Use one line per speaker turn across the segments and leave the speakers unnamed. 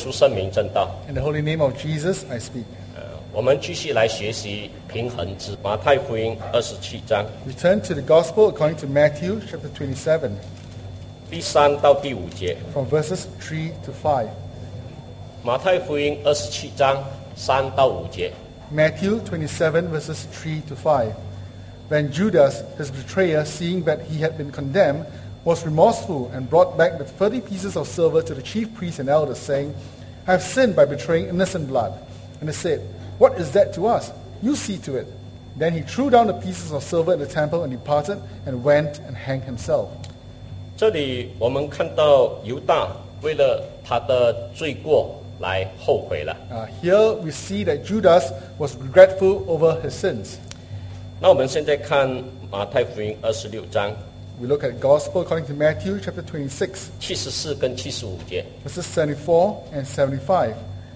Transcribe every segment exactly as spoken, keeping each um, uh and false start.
稣圣名正道。
In the holy name of Jesus, I speak.
呃，我们继续来学习平衡之马太福音二十七章
Return to the Gospel according to Matthew chapter twenty-seven,
第三到第五节。
from verses three to five.
马太福音二十七章三到五节。
Matthew twenty-seven, verses three to five. When Judas, his betrayer, seeing that he had been condemned, was remorseful and brought back the thirty pieces of silver to the chief priests and elders, saying, I have sinned by betraying innocent blood. And they said, What is that to us? You see to it. Then he threw down the pieces of silver in the temple and departed and went and hanged himself.
这里我们看到犹大为了他的罪过来后悔了。
Uh, here we see that Judas was regretful over his sins.
那我们现在看马太福音二十六章
We look at Gospel according to Matthew chapter twenty-six,
七十四跟七十五节。
verses seventy-four and seventy-five.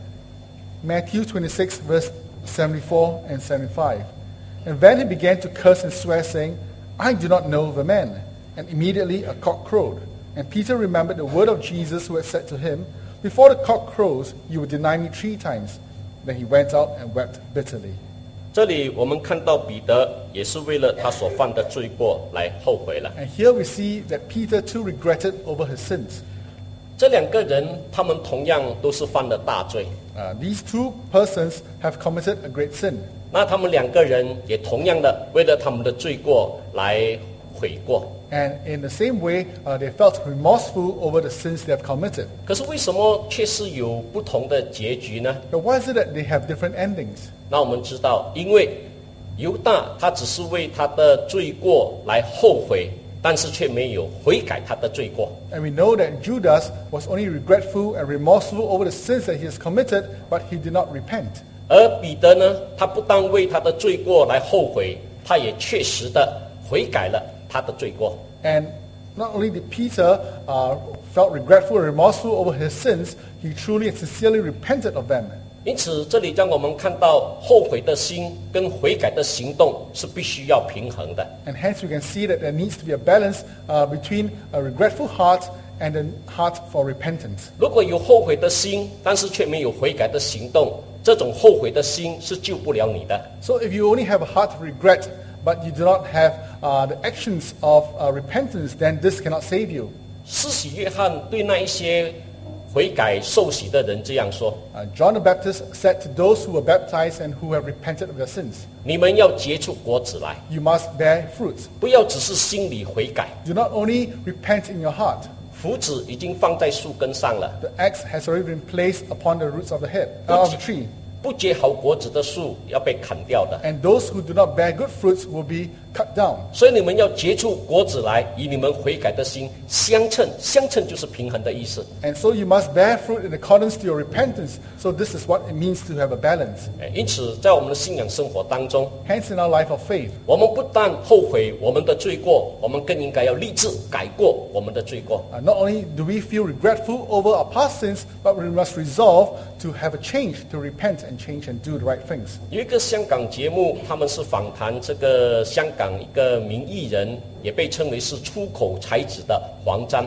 Matthew twenty-six, verse seventy-four and seventy-five. And then he began to curse and swear, saying, I do not know the man. And immediately a cock crowed. And Peter remembered the word of Jesus who had said to him, Before the cock crows, you will deny me three times. Then he went out and wept bitterly.
这里我们看到彼得也是为了他所犯的罪过来后悔了。
And here we see that Peter too regretted over his sins.
这两个人他们同样都是犯了大罪，
Uh, these two persons have committed a great sin.
那他们两个人也同样的为了他们的罪过来悔过。
And in the same way, uh, they felt remorseful over the sins they have committed.
可是为什么却是有不同的结局呢？
But why is it that they have different endings?
那我们知道，因为犹大他只是为他的罪过来后悔，但是却没有悔改他的罪过。
And we know that Judas was only regretful and remorseful over the sins that he has committed, but he did not repent.
而彼得呢，他不但为他的罪过来后悔，他也确实的悔改了他的罪过。
And not only did Peter uh, felt regretful and remorseful over his sins, he truly and sincerely repented of them.
因此，这里让我们看到后悔的心跟悔改的行动是必须要平衡的。
And hence we can see that there needs to be a balance uh, between a regretful heart and a heart for repentance.
如果有后悔的心，但是却没有悔改的行动，这种后悔的心是救不了你的。
So if you only have a heart of regret, but you do not have uh, the actions of uh, repentance, then this cannot save you.
施洗约翰对那一些悔改受洗的人这样说：
Uh, John the Baptist said to those who were baptized and who have repented of their sins,
你们要结出果子来，
you must bear fruit.
不要只是心里悔改。
Do not only repent in your heart.
斧子已经放在树根上了，
The axe has already been placed upon the roots of the head, uh, of the tree.
不结好果子的树要被砍掉的。
And those who do not bear good fruits will be cut down.
所以你们要结出果子来，与你们悔改的心相称。相称就是平衡的意思。
And so you must bear fruit in accordance to your repentance. So this is what it means to have a balance.
哎因此，在我们的信仰生活当中，
Hence in our life of faith,
我们不但后悔我们的罪过，我们更应该要立志改过我们的罪过。
uh, not only do we feel regretful over our past sins, but we must resolve to have a change, to repent and change and do the right things.
有一个香港节目，他们是访谈这个香港一个名艺人，也被称为是出口才子的黄沾。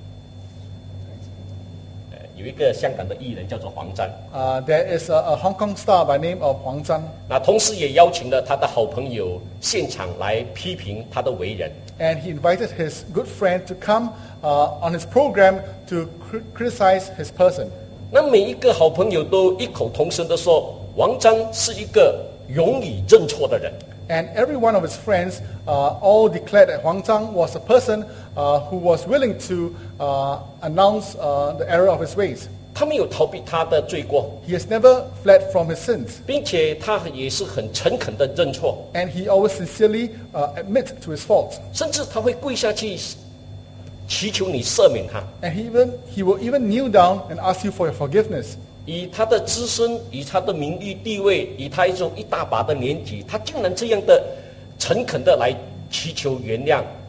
呃有一个香港的艺人叫做黄沾，
Uh, there is a, a Hong Kong star by name of Huang Zhang,
那同时也邀请了他的好朋友现场来批评他的为人。
and he invited his good friend to come uh, on his program to cr- criticize his person.
那每一个好朋友都异口同声地说，王沾是一个勇于认错的人。
And every one of his friends uh, all declared that Huang Zhang was a person uh, who was willing to uh, announce uh, the error of his ways.
他没有逃避他的罪过，
He has never fled from his sins,
并且他也是很诚恳的认错，
and he always sincerely uh, admit to his faults.
甚至他会跪下去祈求你赦免他。
And he, even, he will even kneel down and ask you for your forgiveness.
以他的资深，以他的名誉地位，以他一种一大把的年纪，他竟然这样的诚恳的来祈求原谅，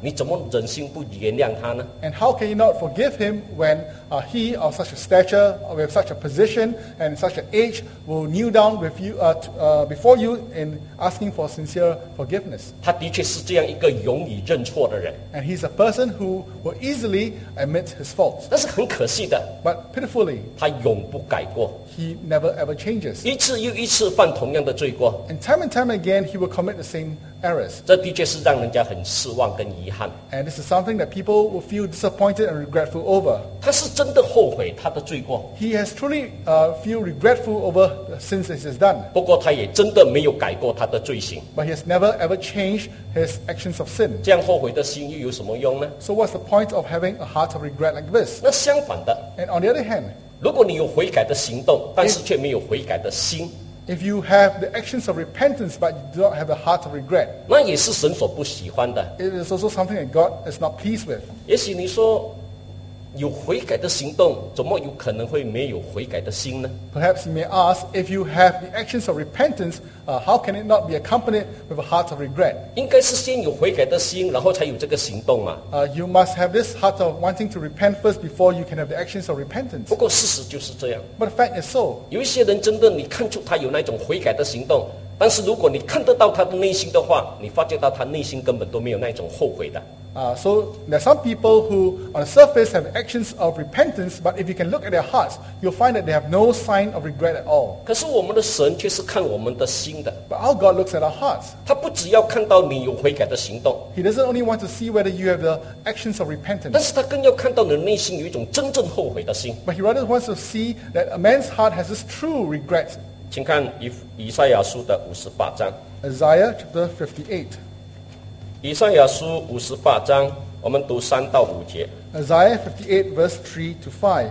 你怎么忍心不原谅他呢？
And how can you not forgive him when uh, he of such a stature, or with such a position, and such an age will kneel down with you, uh, t- uh, before you in asking for sincere forgiveness?
他的确是这样一个勇于认错的人，
And he's a person who will easily admit his faults.
但是很可惜的，
But pitifully,
他永不改过，
he never ever changes.
一次又一次犯同样的罪过，
And time and time again, he will commit the same errors.
这的确是让人家很失望跟遗憾。
And this is something that people will feel disappointed and regretful over.
他是真的后悔他的罪过，
He has truly uh, feel regretful over the sins that he has done.
不过他也真的没有改过他的罪行。
But he has never ever changed his actions of sin.
这样后悔的心又有什么用呢？
So what's the point of having a heart of regret like this?
那相反的，
And on the other hand,
如果你有悔改的行动，但是却没有悔改的心，
if you have the actions of repentance but you do not have the heart of regret,
那也是神所不喜欢的。
it is also something that God is not pleased with.
也许你说，有悔改的行动，怎么有可能会没有悔改的心呢？
Perhaps you may ask, if you have the actions of repentance, uh, how can it not be accompanied with a heart of regret?
应该是先有悔改的心，然后才有这个行动嘛。
Uh, you must have this heart of wanting to repent first before you can have the actions of repentance.
不过事实就是这样，
But the fact is so.
有一些人真的你看出他有那种悔改的行动，但是如果你看得到他的内心的话，你发觉到他内心根本都没有那种后悔的。
Uh, so there are some people who on the surface have actions of repentance, but if you can look at their hearts, you'll find that they have no sign of regret at all.
可是我们的神却是看我们的心的，
But our God looks at our hearts.
他不只要看到你有悔改的行动，
He doesn't only want to see whether you have the actions of
但
repentance,
是他更要看到你的内心有一种真正后悔的心。
but he rather wants to see that a man's heart has this true regret.
请看以以赛亚书的五十八章，
Isaiah chapter fifty-eight.
以赛亚书五十八章，我们读三到五节。
Isaiah fifty-eight verse three to five.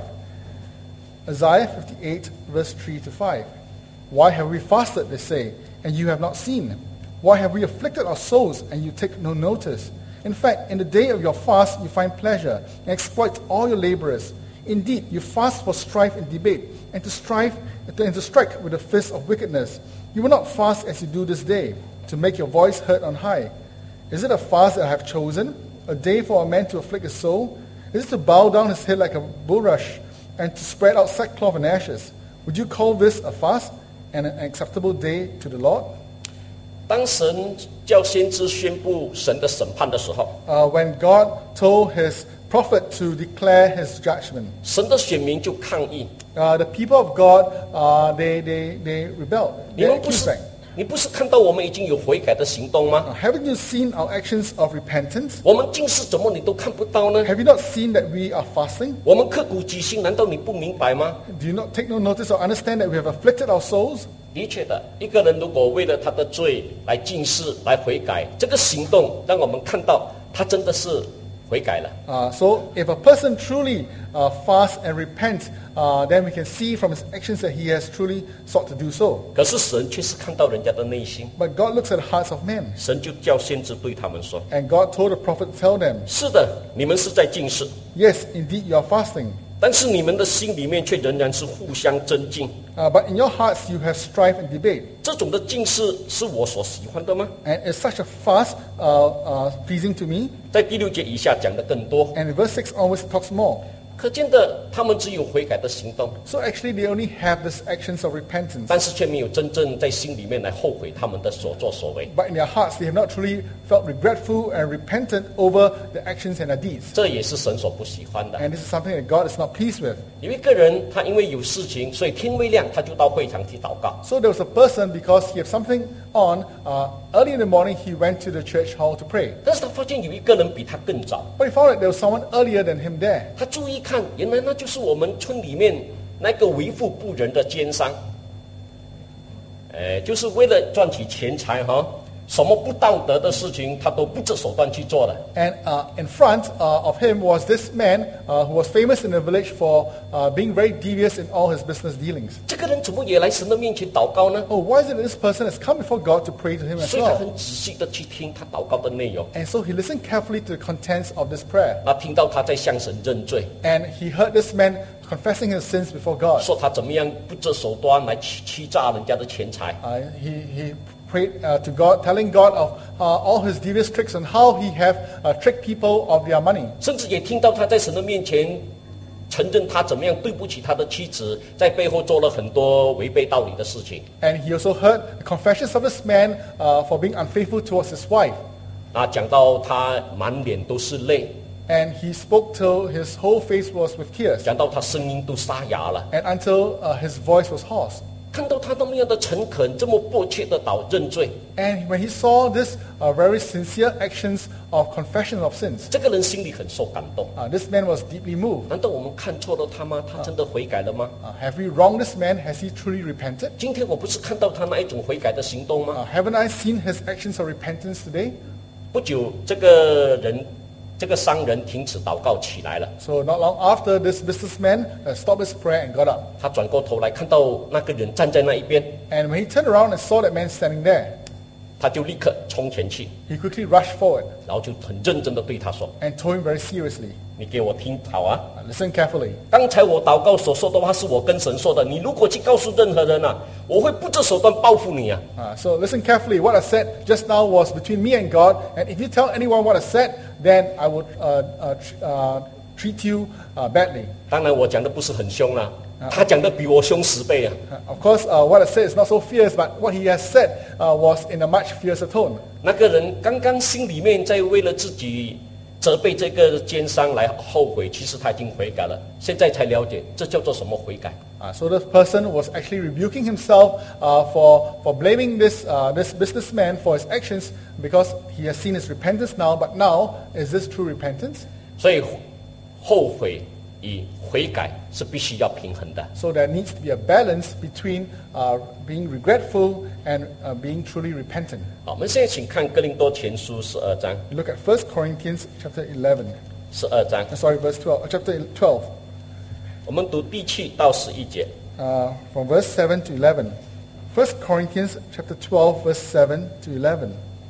Isaiah fifty-eight verse three to five. Why have we fasted, they say, and you have not seen? Why have we afflicted our souls, and you take no notice? In fact, in the day of your fast you find pleasure, and exploit all your laborers. Indeed, you fast for strife and debate, and to strive and to strike with the fist of wickedness. You will not fast as you do this day, to make your voice heard on high. Is it a fast that I have chosen, a day for a man to afflict his soul? Is it to bow down his head like a bulrush, and to spread out sackcloth and ashes? Would you call this a fast and an acceptable day to the Lord?
当神叫先知宣布神的审判的时候，
Uh, when God told his prophet to declare his judgment,
神的选民就抗议：
uh, the people of God, uh, they, they, they rebelled.
你
They
们不
accused
是
back.
你不是看到我们已经有悔改的行动吗？
Uh, haven't you seen our actions of repentance?
我们近视怎么你都看不到呢？
Have you not seen that we are fasting?
我们刻苦己心，难道你不明白吗？
Do you not take no notice or understand that we have afflicted our souls?
的确的，一个人如果为了他的罪来近视、来悔改，这个行动让我们看到他真的是悔改了。
Uh, so if a person truly uh, fasts and repents, uh, then we can see from his actions that he has truly sought to do so.
可是神却是看到人家的内心，
But God looks at the hearts of men.
神就叫先知对他们说
And God told the prophet to tell them,
是的，你们是在近视，
yes, indeed you are fasting.
但是你们的心里面却仍然是互相争竞。
Uh, but in your hearts you have strife and debate.
这种的近视是我所喜欢的吗？
And is such a fast uh, uh, pleasing to me?
在第六节以下讲的更多，
And in verse six onwards it talks more.
可见的他们只有悔改的行动，
So actually they only have these actions of repentance.
但是却没有真正在心里面来后悔他们的所作所为。
But in their hearts they have not truly felt regretful and repentant over the actions and their deeds.
这也是神所不喜欢的。
And this is something that God is not pleased with.
有一个人，他因为有事情，所以天未亮他就到会堂去祷告。
So there was a person, because he had something on, uh, early in the morning he went to the church hall to pray.
但是他发现有一个人比他更早，
But he found that there was someone earlier than him there.
他注意看，原来那就是我们村里面那个为富不仁的奸商，呃，就是为了赚取钱财哈，什么不道德的事情他都不择手段去做的。
And uh, in front uh, of him was this man uh, who was famous in the village for uh, being very devious in all his business dealings.
这个人怎么也来神的面前祷告呢？
Oh, why is it that this person has come before God to pray to him as
所以他
well?
很仔细的去听他祷告的内容，
And so he listened carefully to the contents of this prayer.
那听到他在向神认罪，
And he heard this man confessing his sins before God.
说他怎么样不择手段来欺欺诈人家的钱财。
Uh, he, he prayed uh, to God, telling God of uh, all his devious tricks and how he have uh, tricked people of their money.
甚至也听到他在神的面前承认他怎么样对不起他的妻子，在背后做了很多违背道理的事情。
And he also heard the confessions of this man uh, for being unfaithful towards his wife.
啊，讲到他满脸都是泪，
And he spoke till his whole face was with tears,
讲到他声音都沙哑了。
and until uh, his voice was hoarse.
看到他那么样的诚恳，这么迫切的祷认罪，
And when he saw this uh, very sincere actions of confession of sins,
这个人心里很受感动。
uh, this man was deeply moved.
难道我们看错了他吗？他真的悔改了吗？
Uh, have we wronged this man? Has he truly repented?
今天我不是看到他那一种悔改的行动吗？
Uh, haven't I seen his actions of repentance today?
不久，这个人，这个商人停止祷告起来了。
So not long after, this businessman uh, stopped his prayer and got up.
他转过头来，看到那个人站在那一边，
And when he turned around and saw that man standing there,
他就立刻冲前去，
he quickly rushed forward
然后就很认真的对他说
and told him very seriously,
你给我听好啊！
uh, listen carefully.
刚才我祷告所说的话是我跟神说的，你如果去告诉任何人啊，我会不择手段报复你啊！
Uh, so listen carefully. What I said just now was between me and God. And if you tell anyone what I said, then I would uh, uh, tr- uh, treat you uh, badly.
当然我讲的不是很凶啦、他讲的比我凶十倍啊！
Uh, of course, uh, what I said is not so fierce, but what he has said uh, was in a much fiercer tone.
那个人刚刚心里面在为了自己责备这个奸商来后悔，其实他已经悔改了，现在才了解这叫做什么悔改。
Uh, so the person was actually rebuking himself uh, for, for blaming this, uh, this businessman for his actions because he has seen his repentance now. But now, is this true repentance?
所以后悔与悔改是必须要平衡的。
So there needs to be a balance between uh, being regretful and uh, being truly repentant.
好，我们现在请看哥林多前书十二章，
You look at First Corinthians chapter eleven.
十二章，
Uh, sorry, verse twelve. Uh, chapter twelve.
我们读第七到十一节。
Uh, from verse seven to eleven. First Corinthians chapter twelve, verse seven to eleven.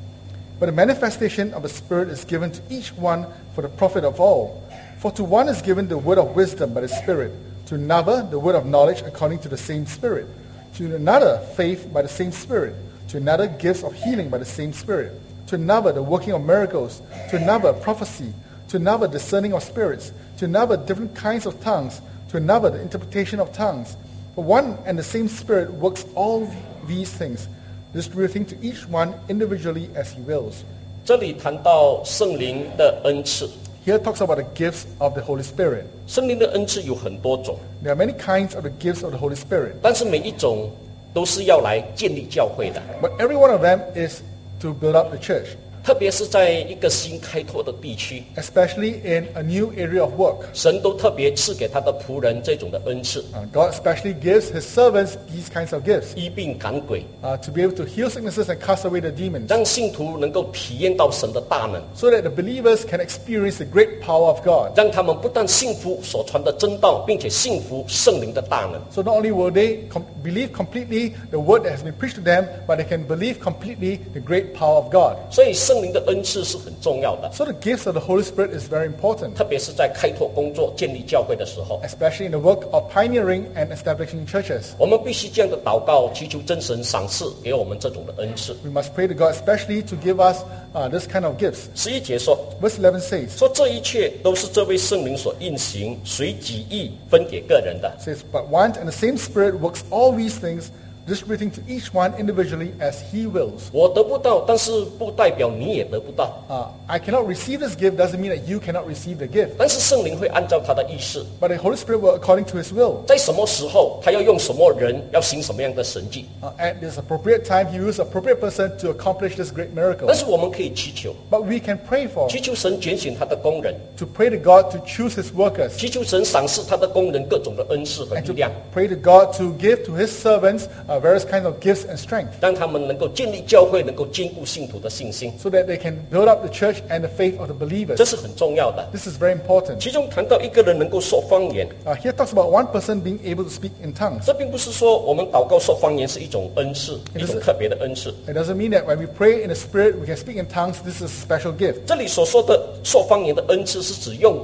But the manifestation of the Spirit is given to each one for the profit of all. For to one is given the word of wisdom by the Spirit, to another the word of knowledge according to the same Spirit, to another faith by the same Spirit, to another gifts of healing by the same Spirit, to another the working of miracles, to another prophecy, to another discerning of spirits, to another different kinds of tongues, to another the interpretation of tongues. For one and the same Spirit works all these things, distributing to each one individually as he wills.
这里谈到圣灵的恩赐，
Here it talks about the gifts of the Holy Spirit.
圣灵的恩赐有很多种，
There are many kinds of the gifts of the Holy Spirit,
但是每一种都是要来建立教会的，
but every one of them is to build up the church,
特别是在一个新开拓的地区，
especially in a new area of work.
神都特别赐给他的仆人这种的恩赐，
Uh, God especially gives his servants these kinds of gifts
医病赶鬼，
uh, to be able to heal sicknesses and cast away the demons,
让信徒能够体验到神的大能，
so that the believers can experience the great power of God.
让他们不但信服所传的真道，并且信服圣灵的大能。
So not only will they com- believe completely the word that has been preached to them, but they can believe completely the great power of God.
所以圣灵的恩赐是很重要的，
So the gifts of the Holy Spirit is very important,
特别是在开拓工作、建立教会的时候，
especially in the work of pioneering and establishing churches.
我们必须这样的祷告，祈求真神赏赐给我们这种的恩赐。
We must pray to God especially to give us uh, this kind of gifts.
十一节说，
Verse eleven says,
说这一切都是这位圣灵所运行，随己意分给个人的。
says, But one and the same Spirit works all these things, distributing to each one individually as he wills.
我得不到，但是不代表你也得不到。
Uh, I cannot receive this gift doesn't mean that you cannot receive the gift.
但是圣灵会按照他的意思，
But the Holy Spirit will according to his will.
在什么时候他要用什么人，要行什么样的神迹。
Uh, at this appropriate time, he uses appropriate person to accomplish this great miracle.
但是我们可以祈求，
But we can pray for,
祈求神拣选他的工人，
to pray to God to choose his workers,
祈求神赏赐他的工人各种的恩赐和
and
力
to
量，
pray to God to give to his servants uh, various kinds of gifts and strength,
让他们能够建立教会，能够兼顾信徒的信心，
so that they can build up the church and the faith of the believers.
这是很重要的。
This is very important.
其中谈到一个人能够说方言，
Uh, here it talks about one person being able to speak in tongues.
这并不是说我们祷告说方言是一种恩赐，一
It
种
is-
特别的恩赐。
It doesn't mean that when we pray in the Spirit, we can speak in tongues. This is a special gift.
这里所说的说方言的恩赐，是指用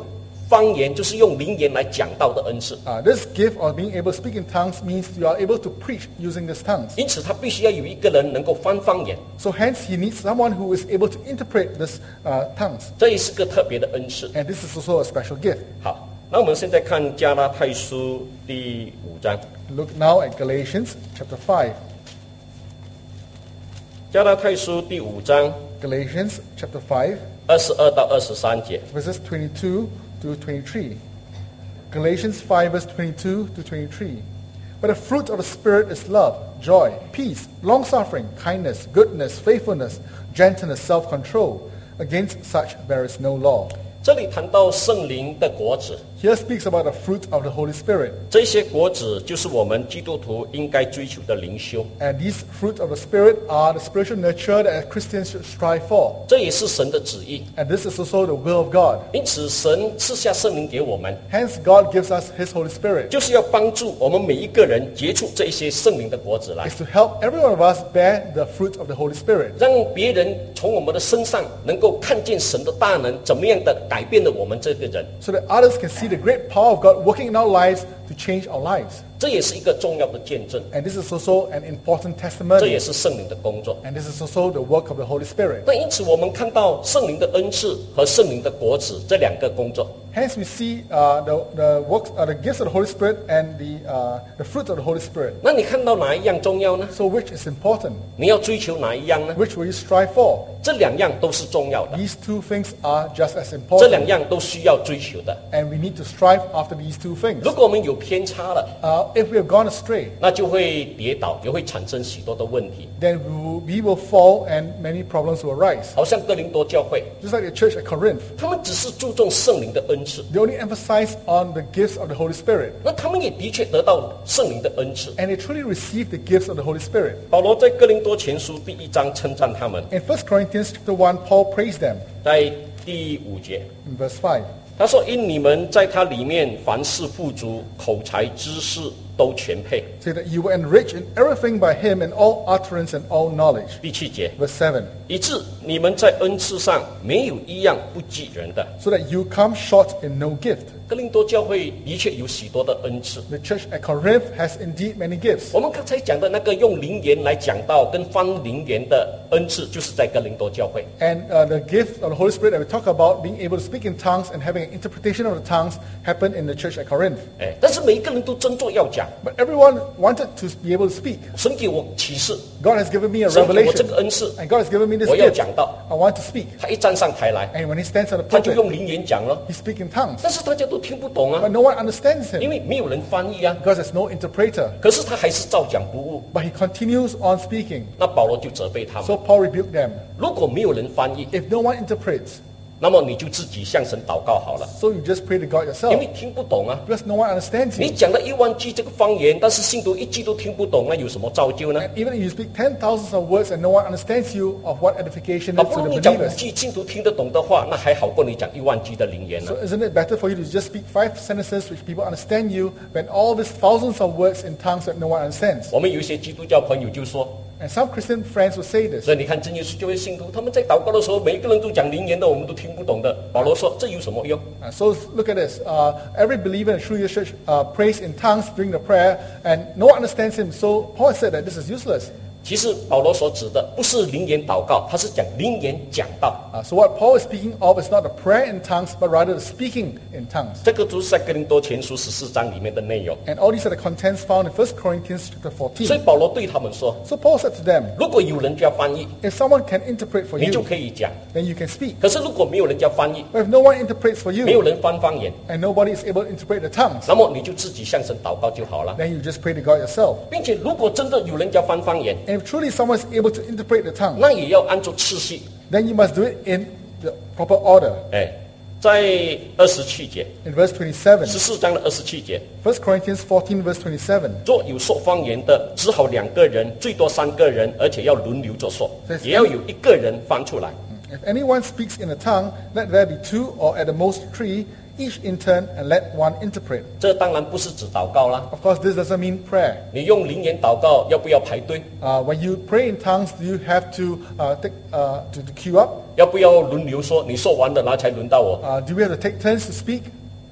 方言就是用灵言来讲道的恩赐，
Uh, this gift of being able to speak in tongues means you are able to preach using these tongues.
因此他必须要有一个人能够翻方言，
So hence he needs someone who is able to interpret these uh, tongues.
这也是个特别的恩赐。
And this is also a special gift.
好，那我们现在看加拉太书第五章，
Look now at Galatians chapter five.
加拉太书第五章
Galatians chapter five,
二十二到二十三节。
verses twenty-two to twenty-three. Galatians five, verse twenty-two to twenty-three. But the fruit of the Spirit is love, joy, peace, long-suffering, kindness, goodness, faithfulness, gentleness, self-control. Against such there is no law.
这里谈到圣灵的果子，
Here speaks about the fruit of the Holy Spirit.
这些果子就是我们基督徒应该追求的灵修，
And these fruit of the Spirit are the spiritual nurture that Christians should strive for.
这也是神的旨意。
And this is also the will of God.
因此，神赐下圣灵给我们，
Hence, God gives us His Holy Spirit.
就是要帮助我们每一个人结出这些圣灵的果子来，
It's to help every one of us bear the fruit of the Holy Spirit.
让别人从我们的身上能够看见神的大能，怎么样的改变了我们这个人。
So that others can see the great power of God working in our lives to change our lives.
这也是一个重要的见证，
And this is also an important
这
testimony.
也是圣灵的工作。
And this is also the work of the Holy Spirit.
那因此，我们看到圣灵的恩赐和圣灵的果子这两个工作。
Hence, we see uh, the, the works, uh, the gifts of the Holy Spirit and the, uh, the fruit of the Holy Spirit.
那你看到哪一样重要呢？
So which is important?
你要追求哪一样呢？
Which will you strive for?
这两样都是重要的，
These two things are just as
这两
important.
样都需要追求的。
And we need to strive after these two things.
如果我们有偏差了，
Uh, if we have gone astray,
那就会跌倒，也会产生许多的问题。
then we will, we will fall and many problems will arise.
好像哥林多教会，
Just like the church at Corinth,
他们只是注重圣灵的恩赐，
they only emphasize on the gifts of the Holy Spirit.
那他们也的确得到圣灵的恩赐。
And they truly received the gifts of the Holy Spirit.
保罗在哥林多前书第一章称赞他们，
In First Corinthians chapter one, Paul praised them
在第五节，
in verse five.
他说：“因你们在他里面凡事富足，口才知识都全配。
Say that you were enriched in everything by him in all utterance and all knowledge. ”
第七节，
Verse seven.
以致你们在恩赐上没有一样不及人的。
So that you come short in no gift.
哥林多教会的确有许多的恩赐。
The church at Corinth has indeed many gifts.
我们刚才讲的那个用灵言来讲道跟翻灵言的恩赐，就是在哥林多教会。
And uh, the gift of the Holy Spirit that we talk about, being able to speak in tongues and having an interpretation of the tongues, happened in the church at Corinth.
哎，但是每一个人都争做要讲。
But everyone wanted to be able to speak.
神给我启示，
God has given me a
神给我这
revelation.
个恩赐，
And God has given me this
我要
gift.
讲道。
I want to speak.
他一站上台来，
And when he stands on the
他就
pulpit,
用灵言讲了，
he speaks in tongues.
但是大家都听不懂啊
But，no one understands
因
him
为没有人翻译啊。
because there's no interpreter.
可是他还是照讲不误。
But he continues on speaking.
那保罗就责备他们，
So Paul rebuked them.
如果没有人翻译，
If no one interprets,
那么你就自己向神祷告好了，
so you just pray to God
因
yourself
为听不懂啊。
because no one understands
你
you.
讲了一万句这个方言，但是信徒一句都听不懂，那有什么造就呢？
And even if you speak ten thousands of words and no one understands you, of what edification
好
is
不
to
容
the
易讲五
believers.
句，信徒听得懂的话，那还好过你讲一万句的灵言呢
So。isn't it better for you to just speak five sentences which people understand you than all these thousands of words in tongues that no one understands?
我们有一些基督教朋友就说，
And some Christian friends will say this.
所以你看真耶稣教会信徒，他们在祷告的时候，每一个人都讲灵言的，我们都听不懂的。保罗说，这有什么用？
Uh, so look at this. Uh, every believer in True Church uh, prays in tongues during the prayer, and no one understands him. So Paul said that this is useless.
其实保罗所指的不是灵言祷告，他是讲灵言讲道。
Uh, so what Paul is speaking of is not the prayer in tongues, but rather the speaking in tongues.
这个就是在哥林多前书十四章里面的内容。
And all these are the contents found in First Corinthians chapter
所以
fourteen.
保罗对他们说，
So Paul said to them,
如果有人家翻译，
if someone can interpret for
你就
you,
可以讲；
then you can speak.
可是如果没有人家翻译，
But if no one interprets for
没有
you,
人翻方言，
and nobody is able to interpret the tongues,
那么你就自己向神祷告就好了。
then you just pray to God yourself.
并且如果真的有人家翻方言，
And if truly someone is able to interpret the tongue,
那也要按照次序。
then you must do it in the proper order.
哎，在二十七节，
In verse twenty-seven,
十四章的二十七节，
First Corinthians fourteen, verse twenty-seven.
做有说方言的，只好两个人，最多三个人，而且要轮流着说，也要有一个人翻出来。
If anyone speaks in a tongue, let there be two or at the most three, each in turn, and let one interpret.
这当然不是指祷告啦。
Of course, this doesn't mean prayer.
你用灵言祷告，要不要排队？
Uh, when you pray in tongues, do you have to uh, take, uh, to, to queue up?
要不要轮流说？你说完了，然后才轮到我。
Uh, do we have to take turns to speak?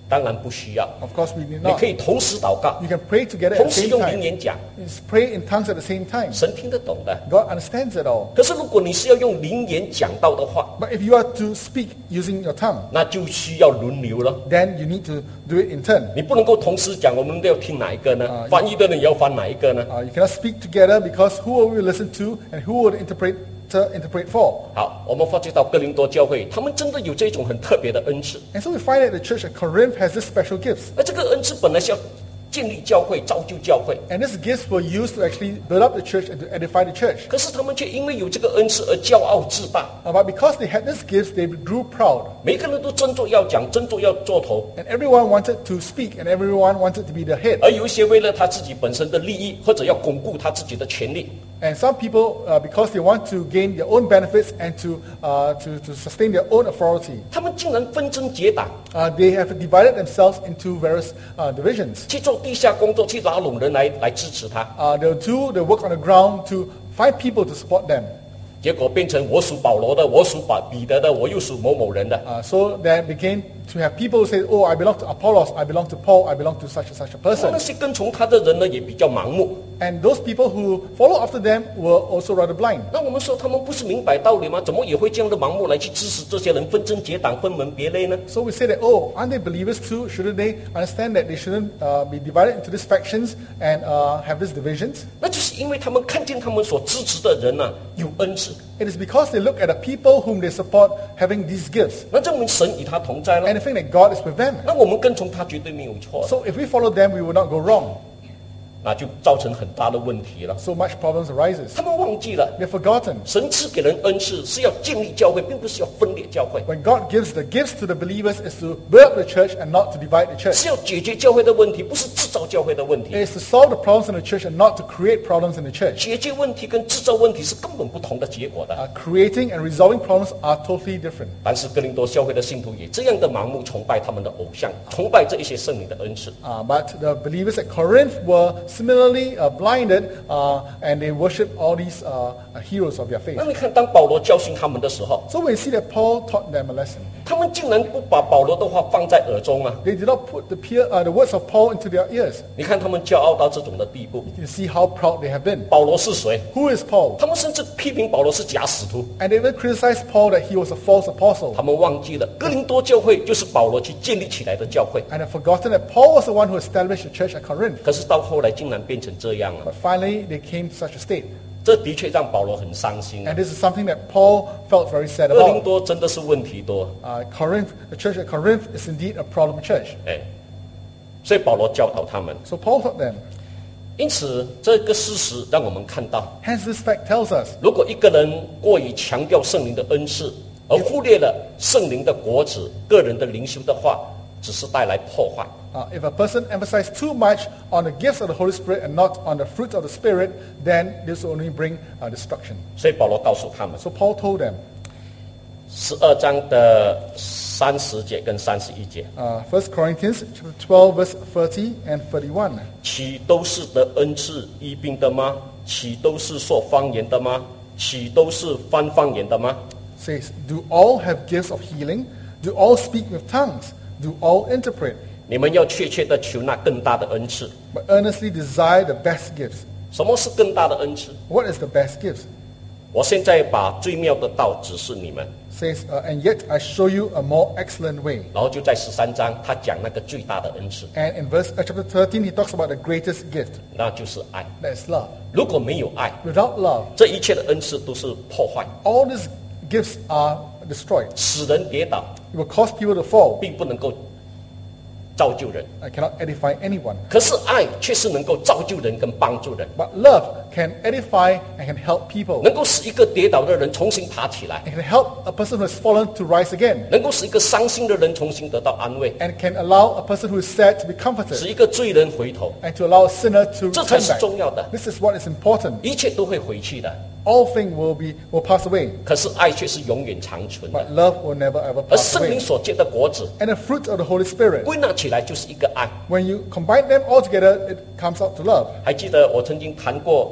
当然不需要。
Of course, we need
你
not.
可以同时祷告，
You can pray together at
同
the
时
same
用灵
time.
言讲，
Just pray in tongues at the same time.
神听得懂的。
God understands it all.
可是如果你是要用灵言讲道的话，
But if you are to speak using your tongue,
那就需要轮流了。
then you need to do it in turn.
你不能够同时讲，我们都要听哪一个呢？
啊
翻译的人也要翻哪一个呢？
Uh, you cannot speak together because who will we listen to and who will the interpreter interpret for?
好，我们发觉到哥林多教会，他们真的有这种很特别的恩赐，
And so we find that the church at Corinth has these special gifts.
而这个恩赐本来是要建立教会、造就教会，
And these gifts were used to actually build up the church and to edify the church.
可是他们却因为有这个恩赐而骄傲自大，
Uh, but because they had these gifts, they grew proud.
每个人都争做要讲，争做要做头，
And everyone wanted to speak and everyone wanted to be the head.
而有一些为了他自己本身的利益，或者要巩固他自己的权利，
And some people, uh, because they want to gain their own benefits and to, uh, to, to sustain their own authority,
他们竟然分争结党，
uh, they have divided themselves into various uh, divisions.
去做地下工作，去拉拢人来来支持他，
Uh, they'll do the work on the ground to find people to support them.
结果变成我属保罗的，我属保彼得的，我又属某某人的。
Uh, so that became to have people say, oh, I belong to Apollos, I belong to Paul, I belong to such and such a
那
person.
那些跟从他的人呢，也比较盲目。
And those people who follow after them were also rather blind.
那我们说他们不是明白道理吗？怎么也会这样的盲目来去支持这些人分争结党、分门别类呢？
So we say that, oh, aren't they believers too? Shouldn't they understand that they shouldn't uh, be divided into these factions and uh, have these divisions?
那就是因为他们看见他们所支持的人呢、有恩赐，
It is because they look at the people whom they support having these gifts.
那证明神与他同在了。
And they think that God is with them.
那我们跟从他绝对没有错，
So if we follow them, we will not go wrong.
那就造成很大的问题了。
So much problems arises.
他们忘记了，
They've forgotten.
神赐给人恩赐是要建立教会，并不是要分裂教会，
When God gives the gifts to the believers is to build up the church and not to divide the church.
是要解决教会的问题，不是制造教会的问
It
题。
is to solve the problems in the church and not to create problems in the church.
解决问题跟制造问题是根本不同的结果的。
Uh, creating and resolving problems are totally different.
但是哥林多教会的信徒也这样的盲目崇拜他们的偶像，崇拜这一些圣灵的恩赐。
Uh, but the believers at Corinth were similarly uh, blinded uh, and they worshiped all these uh, uh, heroes of their faith.
那你看，当保罗教训他们的时候，
So we see that Paul taught them a lesson.
他们竟然不把保罗的话放在耳中啊！
They did not put the, peer, uh, the words of Paul into their ears.
你看他们骄傲到这种的地步。
You see how proud they have been.
保罗是谁？
Who is Paul?
他们甚至批评保罗是假使徒。
And they even criticized Paul that he was a false apostle.
他们忘记了哥林多教会就是保罗去建立起来的教会。
And have forgotten that Paul was the one who established the church at Corinth.
可是到后来竟然变成这样了，
But finally, they came to such a state.
这的确让保罗很伤心啊
And。this is something that Paul felt very sad
哥林
about.
多真的是问题多，
Uh, Corinth, the church at Corinth is indeed a problem church.
哎，所以保罗教导他们。
So Paul taught them.
因此，这个事实让我们看到，
Hence, this fact tells us
如果一个人过于强调圣灵的恩赐，而忽略了圣灵的果子、个人的灵修的话，只是带来破坏。
uh, if a person emphasizes too much on the gifts of the Holy Spirit and not on the fruit of the Spirit, then this will only bring uh, destruction.
所以保罗告诉他们，
So Paul told them,
十二章的三十节跟三十一节，
uh, First Corinthians chapter twelve, verse thirty and thirty-one.
岂都是得恩赐医病的吗？岂都是说方言的吗？岂都是翻方言的吗？
Says, do all have gifts of healing? Do all speak with tongues? Do all interpret?
你们要确切的求那更大的恩赐。
But earnestly desire the best gifts.
什么是更大的恩赐？
What is the best gifts?
我现在把最妙的道指示你们。
Says, uh, and yet I show you a more excellent way.
然后就在十三章，他讲那个最大的恩赐，
And in verse uh, chapter thirteen, he talks about the greatest gift.
那就是爱。
That is love.
如果没有爱，
Without love,
这一切的恩赐都是破坏，
all these gifts are destroyed.
使人跌倒，
It will cause people to fall.
并不能够造就人。
I cannot edify anyone.
可是爱却是能够造就人跟帮助人，
But love can edify and can help people.
能够使一个跌倒的人重新爬起来，
It can help a person who has fallen to rise again.
能够使一个伤心的人重新得到安慰，
And can allow a person who is sad to be comforted.
使一个罪人回头，
And to allow a sinner to
这才
turn
是
back.
重要的。
This is what is important.
一切都会回去的，
All things will be will pass away.
可是爱却是永远长存的
But。love will never ever
而
pass
圣灵
away.
所结的果子，
And the fruit of the Holy Spirit,
归纳起来就是一个爱。
when you combine them all together, it comes out to love.
还记得我曾经谈过，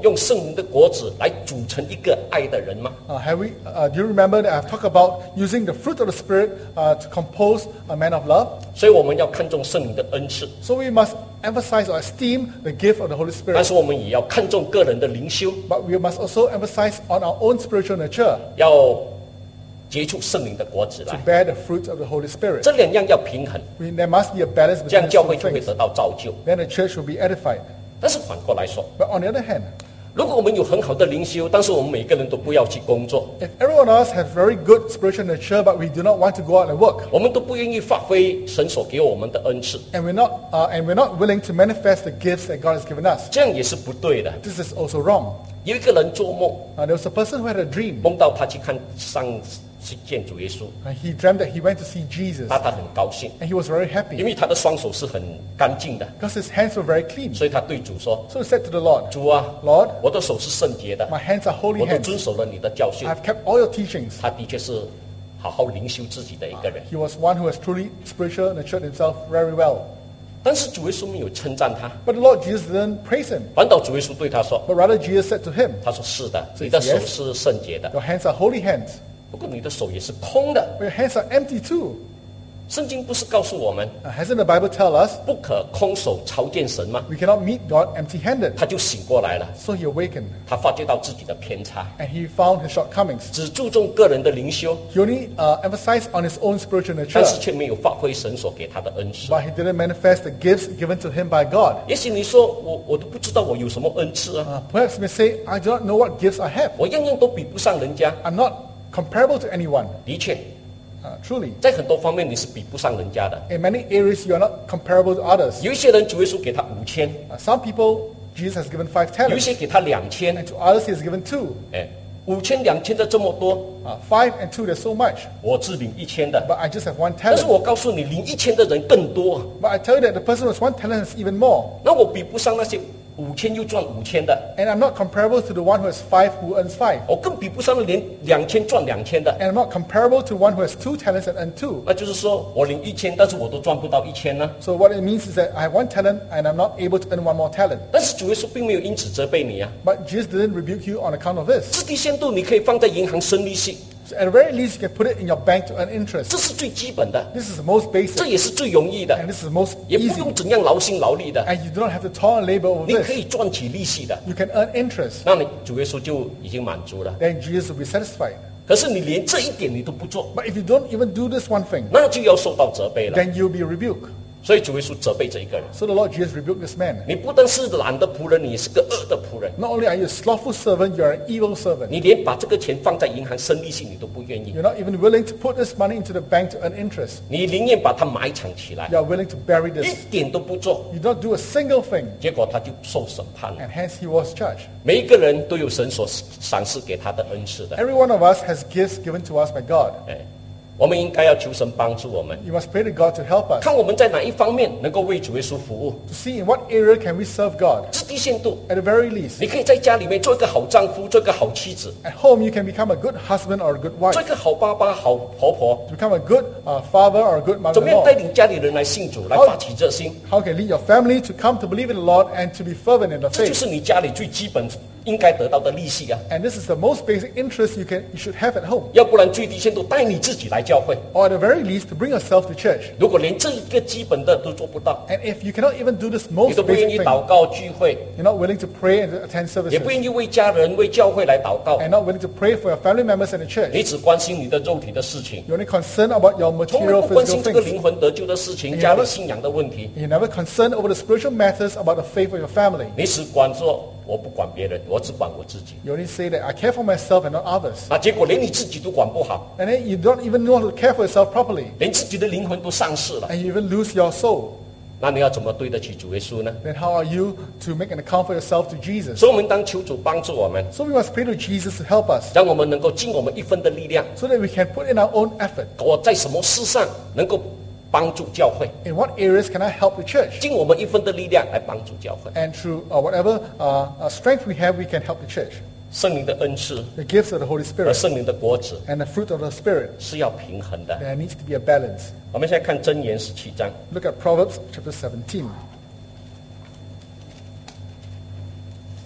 用圣灵的果子来组成一个爱的人吗？
Uh, have we, uh, do you remember that I've talked about using the fruit of the Spirit uh, to compose a man of love?
所以我们要看重圣灵的恩赐，
So we must emphasize or esteem the gift of the Holy
但
Spirit.
是我们也要看重个人的灵修，
But we must also emphasize on our own spiritual nature
要结出圣灵的果子
to
来。
bear the fruit of the Holy Spirit.
这两样要平衡，
We, there must be a balance
这样
between
教
these
会
two
就会
things.
得到造就。
Then the church will be edified.
但是反过来说，
But on the other hand,
如果我们有很好的灵修，但是我们每个人都不要去工作，
if everyone else has very good spiritual nature, but we do not want to go out and work,
我们都不愿意发挥神所给我们的恩赐，
and we're not, uh, and we're not willing to manifest the gifts that God has given us,
这样也是不对的。
this is also wrong.
有一个人做梦，
Uh, there was a person who had a dream.
梦到他去看上去见主耶稣，
Uh, he dreamt that he went to see Jesus,
那他很高兴，
and he was very
因
happy
为他的双手是很干净的，
because his hands were very clean.
所以他对主说
So he said to the Lord,
主啊，
Lord,
我的手是圣洁的，
my hands are holy
我都
hands.
遵守了你的教训。
I've kept all your teachings.
他的确是好好灵修自己的一个人，
He was one who has truly spiritual nurtured himself very well.
但是主耶稣没有称赞他，
But the Lord Jesus didn't praise him,
反倒主耶稣对他说
but rather Jesus said to him,
他说是的，
So
你的手
yes
是圣洁的，
your hands are holy hands,
不过你的手也是空的。
but your hands are empty too.
圣经不是告诉我们
Uh, hasn't the Bible tell us
不可空手朝见神吗？
we cannot meet God empty-handed?
他就醒过来了，
So he awakened,
他发觉到自己的偏差，
and he found his shortcomings.
只注重个人的灵修，
He only uh, emphasized on his own spiritual nature,
但是却没有发挥神所给他的恩赐。
but he didn't manifest the gifts given to him by God.
也许你说我我都不知道我有什么恩赐啊，
Uh, perhaps you may say, I do not know what gifts I have.
我样样都比不上人家。
I'm not comparable to anyone.
的确，
Uh, truly,
在很多方面你是比不上人家的。
in many areas you are not comparable to others.
有一些人主耶稣给他五千，
Uh, some people, Jesus has given five
有一
talents,
些给他两千，
and to others he has given two.
哎，五千两千的这么多，
Uh, five and two, there's so much.
我只领一千的。
But I just have one
但是
talent.
我告诉你，领一千的人更多。
But I tell you that the person with one talent has even more.
那我比不上那些五千又赚五千的，
And I'm not comparable to the one who has five who earns five.
我更比不上连两千赚两千的。
And I'm not comparable to one who has two talents and earn two.
那就是说我领一千，但是我都赚不到一千呢。
So what it means is that I have one talent and I'm not able to earn one more talent.
但是主耶稣并没有因此责备你啊。
But Jesus didn't rebuke you on account of this.
至低限度你可以放在银行生利息，
So at the very least, you can put it in your bank to earn interest.
这是最基本的，
This is the most
这
basic,
也是最容易的，
and this is the most
也不
easy.
用怎样劳心劳力的，
And you do not have to toil and labor over
你可
this.
以赚取利息的。
You can earn interest.
那你主耶稣就已经满足了。
Then Jesus will be satisfied.
可是你连这一点你都不做，
But if you don't even do this one thing,
那就要受到责备了。
then you'll be rebuked.
所以主耶稣责备这一个人，
So the Lord Jesus rebuked this man.
你不但是懒的仆人，你也是个恶的仆人。
Not only are you a slothful servant, you are an evil servant.
你连把这个钱放在银行生利息你都不愿意，
You're not even willing to put this money into the bank to earn interest.
你宁愿把它埋藏起来，
You are willing to bury
一
this.
点都不做，
You don't do a single thing,
结果他就受审判了。
and hence he was judged.
每一个人都有神所赏赐给他的恩赐的，
Every one of us has gifts given to us by God.
哎，我们应该要求神帮助我们，
You must pray to God to help us,
看我们在哪一方面能够为主耶稣服务。
to see in what area can we serve God.
至低限度，
At the very least,
你可以在家里面做一个好丈夫，做一个好妻子，
at home you can become a good husband or a good
做
wife,
一个好爸爸、好婆婆，
to become a good uh, father or a good
怎么样
mother-in-law.
带领家里人来信主，来发起热心，
How can you lead your family to come to believe in the Lord and to be fervent in the
这就
faith.
是你家里最基本应该得到的利息啊！
And this is the most basic interest you can you should have at home.
要不然最低限度带你自己来教会。
Or at the very least, to bring yourself to church.
如果连这一个基本的都做不到，
And if you cannot even do this
你
most
都不愿
basic
意
thing,
祷告聚会，
you're not willing to pray and to attend
也
services,
不愿意为家人、为教会来祷告，
and not willing to pray for your family members in the church.
你只关心你的肉体的事情，
You're only concerned about your
从来
material
不关
physical
心这个
things.
灵魂得救的事情、家里信仰的问题。
You're never concerned over the spiritual matters about the faith of your family.
你只管说我不管别人，我只管我自己。
You only say that I care for myself and not others.
啊，结果连你自己都管不好，
And then you don't even know how to care for yourself properly.
连自己的灵魂都丧失了，
And you even lose your soul.
那你要怎么对得起主耶稣呢？
Then how are you to make an account for yourself to Jesus?
所以我们当求主帮助我们，
So we must pray to Jesus to help us,
让我们能够尽我们一分的力量，
so that we can put in our own effort.
我在什么事上能够帮助教会，
In what areas can I help the church?
尽我们一分的力量来帮助教会。
And through uh, whatever uh, uh, strength we have, we can help the church.
圣灵的恩赐
The gifts of the Holy
和
Spirit
圣灵的果子
and the fruit of the Spirit,
是要平衡的。
there needs to be a balance.
我们现在看箴言十七章，
Look at Proverbs chapter seventeen.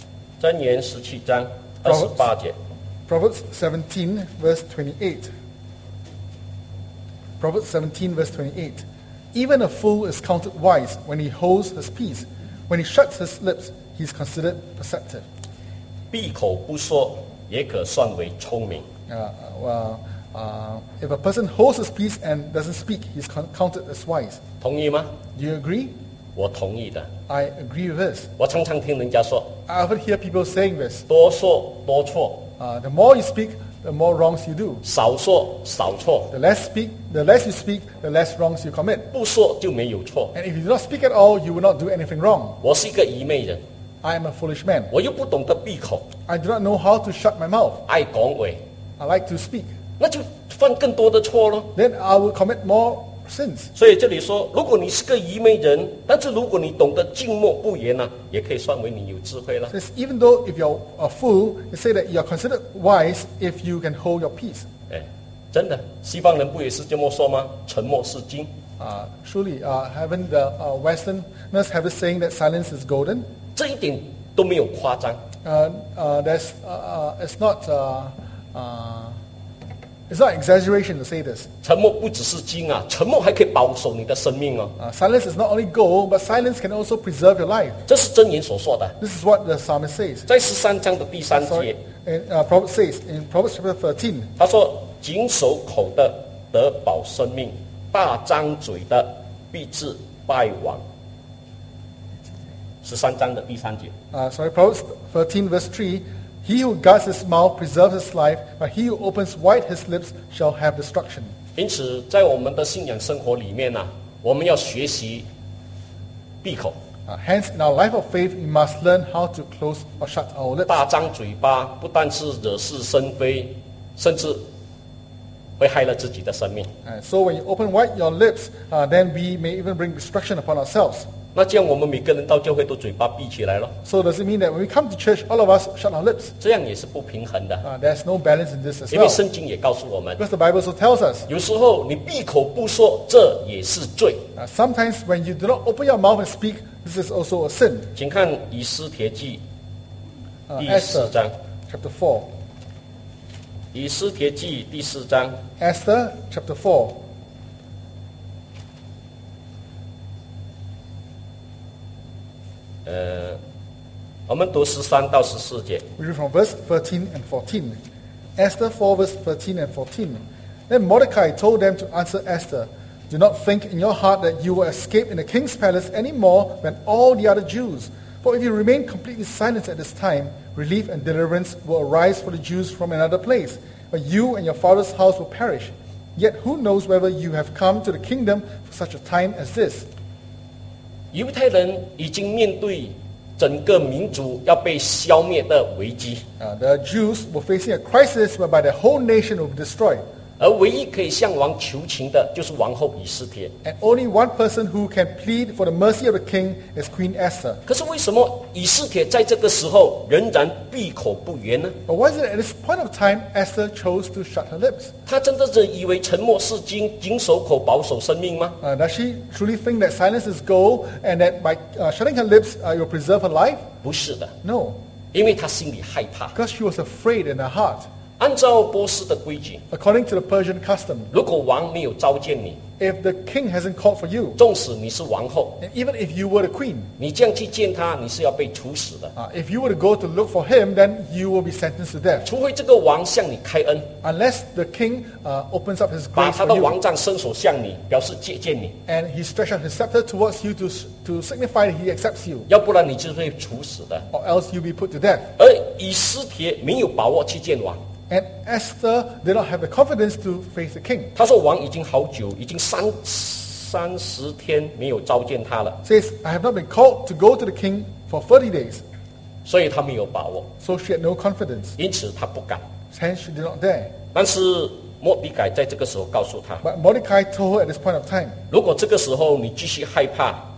箴言十七章二十八节。
Proverbs seventeen, verse twenty-eight. Proverbs seventeen, verse twenty-eight. Even a fool is counted wise when he holds his peace. When he shuts his lips, he is considered perceptive.
闭口不说，也可算为聪明。
Uh, well, uh, if a person holds his peace and doesn't speak, he's con- counted as wise.
同意吗？
Do you agree?
我同意的。
I agree with this.
我常常听人家说，
I often hear people saying this.
多说多错，
Uh, the more you speak, the more wrongs you do.
少说少错，
The less speak, the less you speak, the less wrongs you commit.
不说就没有错。
And if you do not speak at all, you will not do anything wrong.
我是一个愚昧人，
I am a foolish man.
我又不懂得闭口，
I do not know how to shut my mouth.
爱讲话，
I like to speak.
那就犯更多的错咯。
Then I will commit more sins.
所以这里说，如果你是个愚昧人，但是如果你懂得静默不言呢、啊，也可以算为你有智慧了。
It says, even though if you're a fool, it say that you are considered wise if you can hold your peace.
哎，真的，西方人不也是这么说吗？沉默是金。
Uh, surely, uh, haven't the uh, Westerners have this saying that silence is golden?
这一点都没有夸张。
Uh, uh, there's, uh, uh, it's not, uh, uh, it's not exaggeration to say this.
沉默不只是金啊，沉默还可以保守你的生命哦。
Uh, silence is not only gold, but silence can also preserve your life.
这是箴言所说的，
This is what the psalmist says.
在十三章的第三
Sorry,
节，
in, uh, Proverbs says in Proverbs chapter thirteen,
他说：“谨守口的得保生命，大张嘴的必致败亡。”十三章的第三节。
uh, sorry, Proverbs thirteen verse three, he who guards his mouth preserves his life, but he who opens wide his lips shall have destruction.
因此，在我们的信仰生活里面呢、啊，我们要学习闭口，
Uh, hence, in our life of faith, we must learn how to close or shut our lips.
大张嘴巴，不但是惹是生非，甚至会害了自己的生命。
Uh, so when you open wide your lips, uh, then we may even bring destruction upon ourselves.
那这样，我们每个人到教会都嘴巴闭起来了，
So does it mean that when we come to church, all of us shut our lips?
这样也是不平衡的。
Uh, there's no balance in this as
因为
well.
圣经也告诉我们，
Because the Bible also tells us,
有时候你闭口不说，这也是罪。
uh, sometimes when you do not open your mouth and speak, this is also a sin.
请看以斯帖记
Uh,
第
Esther
四章，
chapter four.
以斯帖记第四章，
Esther chapter four.
呃，我们读十三到十四节。
We read from verse thirteen and fourteen. Esther four, verse thirteen and fourteen. Then Mordecai told them to answer Esther, do not think in your heart that you will escape in the king's palace any more than all the other Jews. For if you remain completely silent at this time, relief and deliverance will arise for the Jews from another place. But you and your father's house will perish. Yet who knows whether you have come to the kingdom for such a time as this?
犹太人已经面对整个民族要被消灭的危机，
Uh, the Jews were facing a crisis whereby the whole nation will be destroyed.
而唯一可以向王求情的就是王后以斯帖。
And only one person who can plead for the mercy of the king is Queen Esther.
可是为什么以斯帖在这个时候仍然闭口不言呢？
But why is it at this point of time Esther chose to shut her lips?
他真的是以为沉默是金，谨守口保守生命吗？
Uh, does she truly think that silence is gold and that by uh, shutting her lips uh, you'll preserve her life?
不是的，
No,
因为他心里害怕。
because she was afraid in her heart.
按照波斯的规矩，
According to the Persian custom,
如果王没有召见你，
if the king hasn't called for you,
纵使你是王后，
and even if you were the queen,
你这样去见他，你是要被处死的。
uh, if you were to go to look for him, then you will be sentenced to death.
除非这个王向你开恩，
Unless the king uh, opens up his
把
grace
他
for
的
you,
王杖伸手向你，表示接见你，
and he stretched out his scepter towards you to, to signify that he accepts you,
要不然你就会处死的。
or else you'll be put to death.
而以斯帖没有把握去见王，
And Esther did not have the confidence to face the king.
他说王已经好久，已经三三十天没有召见他了，
Says, I have not been called to go to the king for thirty days.
所以他没有把握，
So she had no confidence.
因此他不敢。
Hence she did not dare.
但是末底改在这个时候告诉他，
But Mordecai told her at this point of time,
如果这个时候你继续害怕，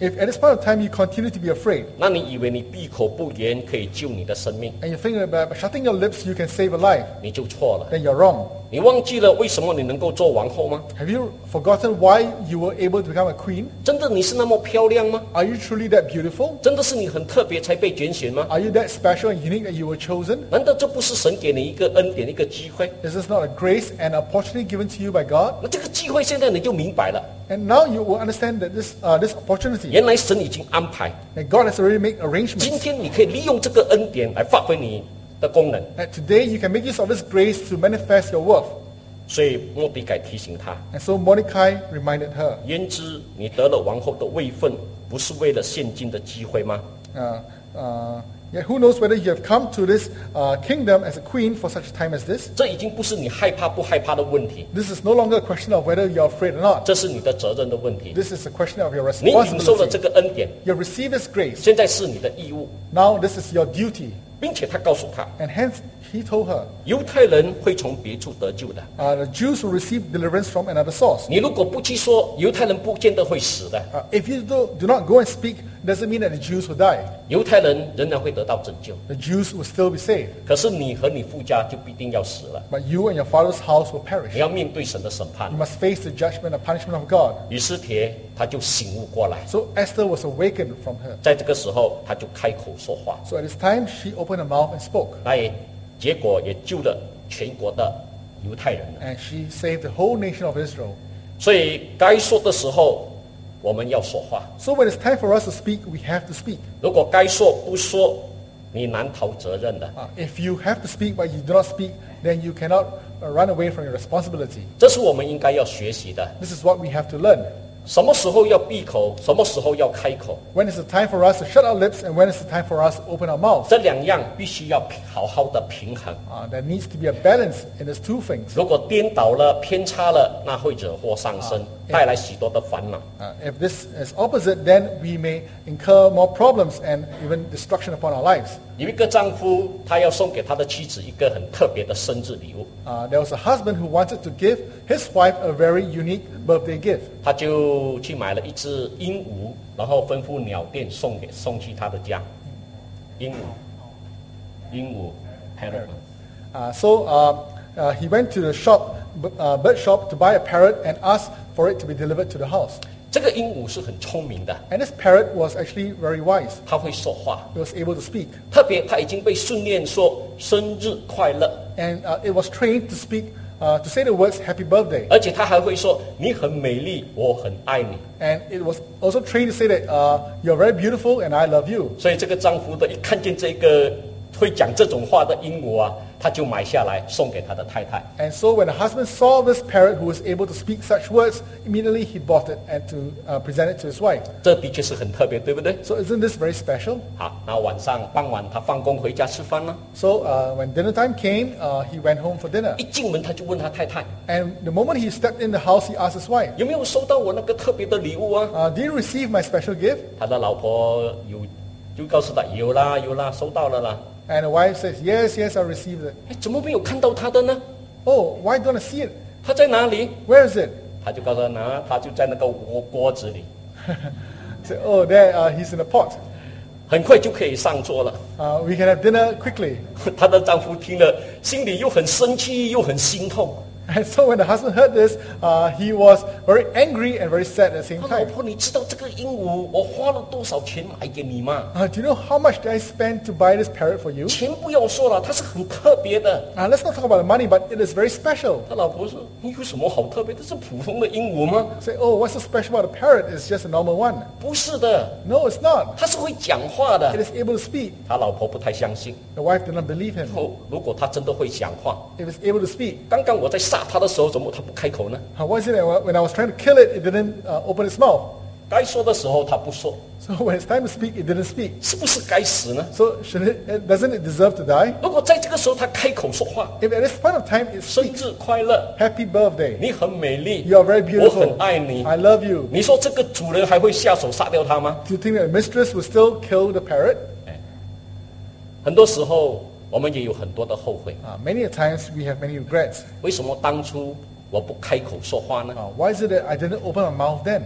If at this point of time you continue to be afraid,
那你以为你闭口不言可以救你的生命，
and you think that by shutting your lips you can save a life,
你就错了。
then you're wrong.
你忘记了为什么你能够做王后吗？
Have you forgotten why you were able to become a queen?
真的你是那么漂亮吗？
Are you truly that beautiful?
真的是你很特别才被拣选吗？
Are you that special and unique that you were chosen?
难道这不是神给你一个恩典、一个机会？
Is this not a grace and opportunity given to you by God?
那这个机会现在你就明白了，
And now you will understand that this, uh, this opportunity,
原来神已经安排，
that God has already made
今
arrangements.
天你可以利用这个恩典来发挥你的功能。
And today you can make use of this grace to manifest your worth.
所以莫迪改提醒他，
And so Mordecai reminded her,
焉知你得了王后的位分，不是为了现今的机会吗？
uh, uh, yet who knows whether you have come to this uh, kingdom as a queen for such a time as this?
这已经不是你害怕不害怕的问题，
This is no longer a question of whether you're afraid or not.
这是你的责任的问题。
This is a question of your
你领受了这
responsibility.
个恩典，
You have received this grace.
现在是你的义务，
Now this is your duty.
并且他告诉他，
And hence he told her,
犹太人会从别处得救的。
uh, the Jews will receive deliverance from another source.
你如果不去说，犹太人不见得会死的，
Uh, if you do, do not go and speak, doesn't mean that the Jews will die.
犹太人仍然会得到拯救。
The Jews will still be saved.
可是你和你父家就必定要死了，
But you and your father's house will perish.
你要面对神的审判
You。must face the judgment and punishment of God.
以斯帖他就醒悟过来，
So Esther was awakened from her.
在这个时候他就开口说话，
So at this time, she opened her mouth and spoke.
那也结果也救了全国的犹太人了。
And she saved the whole nation of Israel.
所以该说的时候我们要说话，
So when it's time for us to speak, we have to speak.
如果该说不说，你难逃责任的。
Uh, if you have to speak but you do not speak, then you cannot uh, run away from your responsibility.
这是我们应该要学习的。
This is what we have to learn.
什么时候要闭口，什么时候要开口，
When is the time for us to shut our lips and when is the time for us to open our mouths?
这两样必须要好好的平衡。
Uh, there needs to be a balance in these two things.
如果颠倒了、偏差了，那会惹祸上身，带来许多的烦恼。
Uh, if this is opposite, then we may incur more problems and even destruction upon our lives.
有一个丈夫，他要送给他的妻子一个很特别的生日礼物，
Uh, there was a husband who wanted to give his wife a very unique birthday gift.
他就去买了一只鹦鹉，然后吩咐鸟店送给送去他的家。鹦鹉，鹦鹉 parrot。
Uh, so uh, uh, he went to the shop, b- uh, bird shop, to buy a parrot and asked for it to be delivered to the house.
这个鹦鹉是很聪明的，
And this parrot was actually very wise.
它会说话，
It was able to speak.
特别它已经被训练说生日快乐，
And uh, it was trained to speak, uh, to say the words happy birthday.
而且它还会说你很美丽，我很爱你。
And it was also trained to say that uh, you're very beautiful and I love you.
所以这个丈夫的一看见这个会讲这种话的鹦鹉啊，他就买下来送给他的太太。
And so when the husband saw this parrot who was able to speak such words, immediately he bought it and to uh, present it to his wife.
这的确是很特别，对不对？
So isn't this very special?
好，那晚上傍晚他放工回家吃饭了，
So uh, when dinner time came, uh, he went home for dinner.
一进门他就问他太太
And the moment he stepped in the house, he asked his wife,
有没有收到我那个特别的礼物啊？
uh, did you receive my special gift?
他的老婆有就告诉他有啦有啦，收到了啦。
And the wife says, yes, yes, I received it.
哎，怎么没有看到他的呢？
Oh, why don't I see it?
他在哪里？
Where is it?
他就告诉他，那他就在那个锅锅子里，
Say, oh, there, uh, he's in a pot.
很快就可以上桌了。
Uh, we can have dinner quickly.
她的丈夫听了，心里又很生气，又很心痛。
And so when the husband heard this, uh, he was very angry and very sad at the same
他老
time.
婆，你知道这个鹦鹉我花了多少钱买给你吗？
Uh, do you know how much did I spend to buy this parrot for you?
钱不要说了，它是很特别的。
Uh, let's not talk about the money, but it is very special.
他老婆说：“你有什么好特别？这是普通的鹦鹉吗
Say, oh, what's so special about the parrot? It's just a normal one.？”
不是的，
No, it's not.
它是会讲话
It
的。
is able to speak.
他老婆不太相信。
The wife did not believe him.
哦，如果他真的会讲话，
If it's able to speak,
刚刚我在杀他的时候，怎么他不开口呢？
how was it that when I was trying to kill it, it didn't uh, open its mouth?
该说的时候他不说，
So when it's time to speak, it didn't speak.
是不是该死呢？
So should it, it- doesn't it deserve to die?
如果在这个时候他开口说话，
If at this point of time it
生
speaks,
日快乐，
happy birthday,
你很美丽，
you are very
我很
beautiful,
爱你。
I love you.
你说这个主人还会下手杀掉他吗？
Do you think that the mistress will still kill the parrot?
很多时候我们也有很多的后悔，
Uh, many a times we have many regrets.
为什么当初我不开口说话呢？
Uh, why is it that I didn't open my mouth then?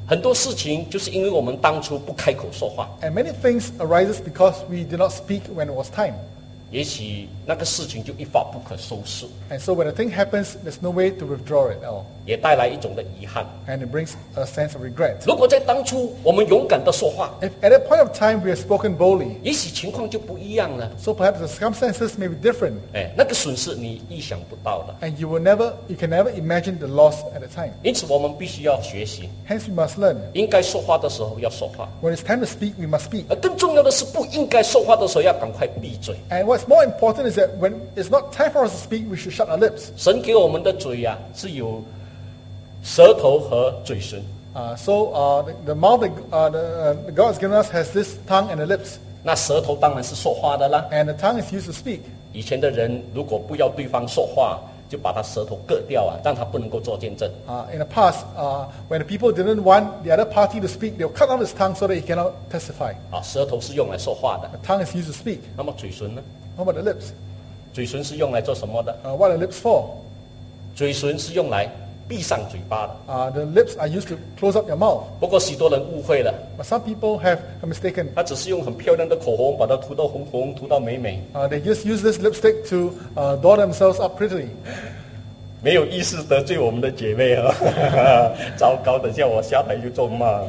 很多事情就是因为我们当初不开口说话，
And many things arises because we did not speak when it was time.
也许那个事情就一发不可收拾，
And so when a thing happens, there's no way to withdraw it at all.
也带来一种的遗憾。
And it brings a sense of regret.
如果在当初我们勇敢的说话，
If at that point of time we have spoken boldly,
也许情况就不一样了。
so perhaps the circumstances may be different.
哎，那个损失你意想不到的。
And you will never, you can never imagine the loss at the time.
因此，我们必须要学习，
Hence we must learn.
应该说话的时候要说话，
When it's time to speak, we must speak.
而更重要的是，不应该说话的时候要赶快闭嘴。
And what's more important is that when it's not time for us to speak, we should shut our lips.
神给我们的嘴呀、是有舌头和嘴唇。
Uh, so uh, the, the mouth that uh, the, uh, the God has given us has this tongue and the lips.
那舌头当然是说话的啦。
And the tongue is used to speak.
以前的人如果不要对方说话，就把他舌头割掉啊，让他不能够做见证。
Uh, in the past, uh, when the people didn't want the other party to speak, they'll cut off his tongue so that he cannot testify.
啊，舌头是用来说话的。
The tongue is used to speak.
那么嘴唇呢？
How about the lips?
嘴唇是用来做什么的？
Uh, what are lips for?
嘴唇是用来闭上嘴巴的。
Uh, the lips are used to close up your mouth.
不过许多人误会了，
But some people have mistaken.
他只是用很漂亮的口红把它涂到红红，涂到美美，
Uh, they just use this lipstick to uh, doll themselves up prettily.
没有意识得罪我们的姐妹啊！糟糕，等下我下台就中骂。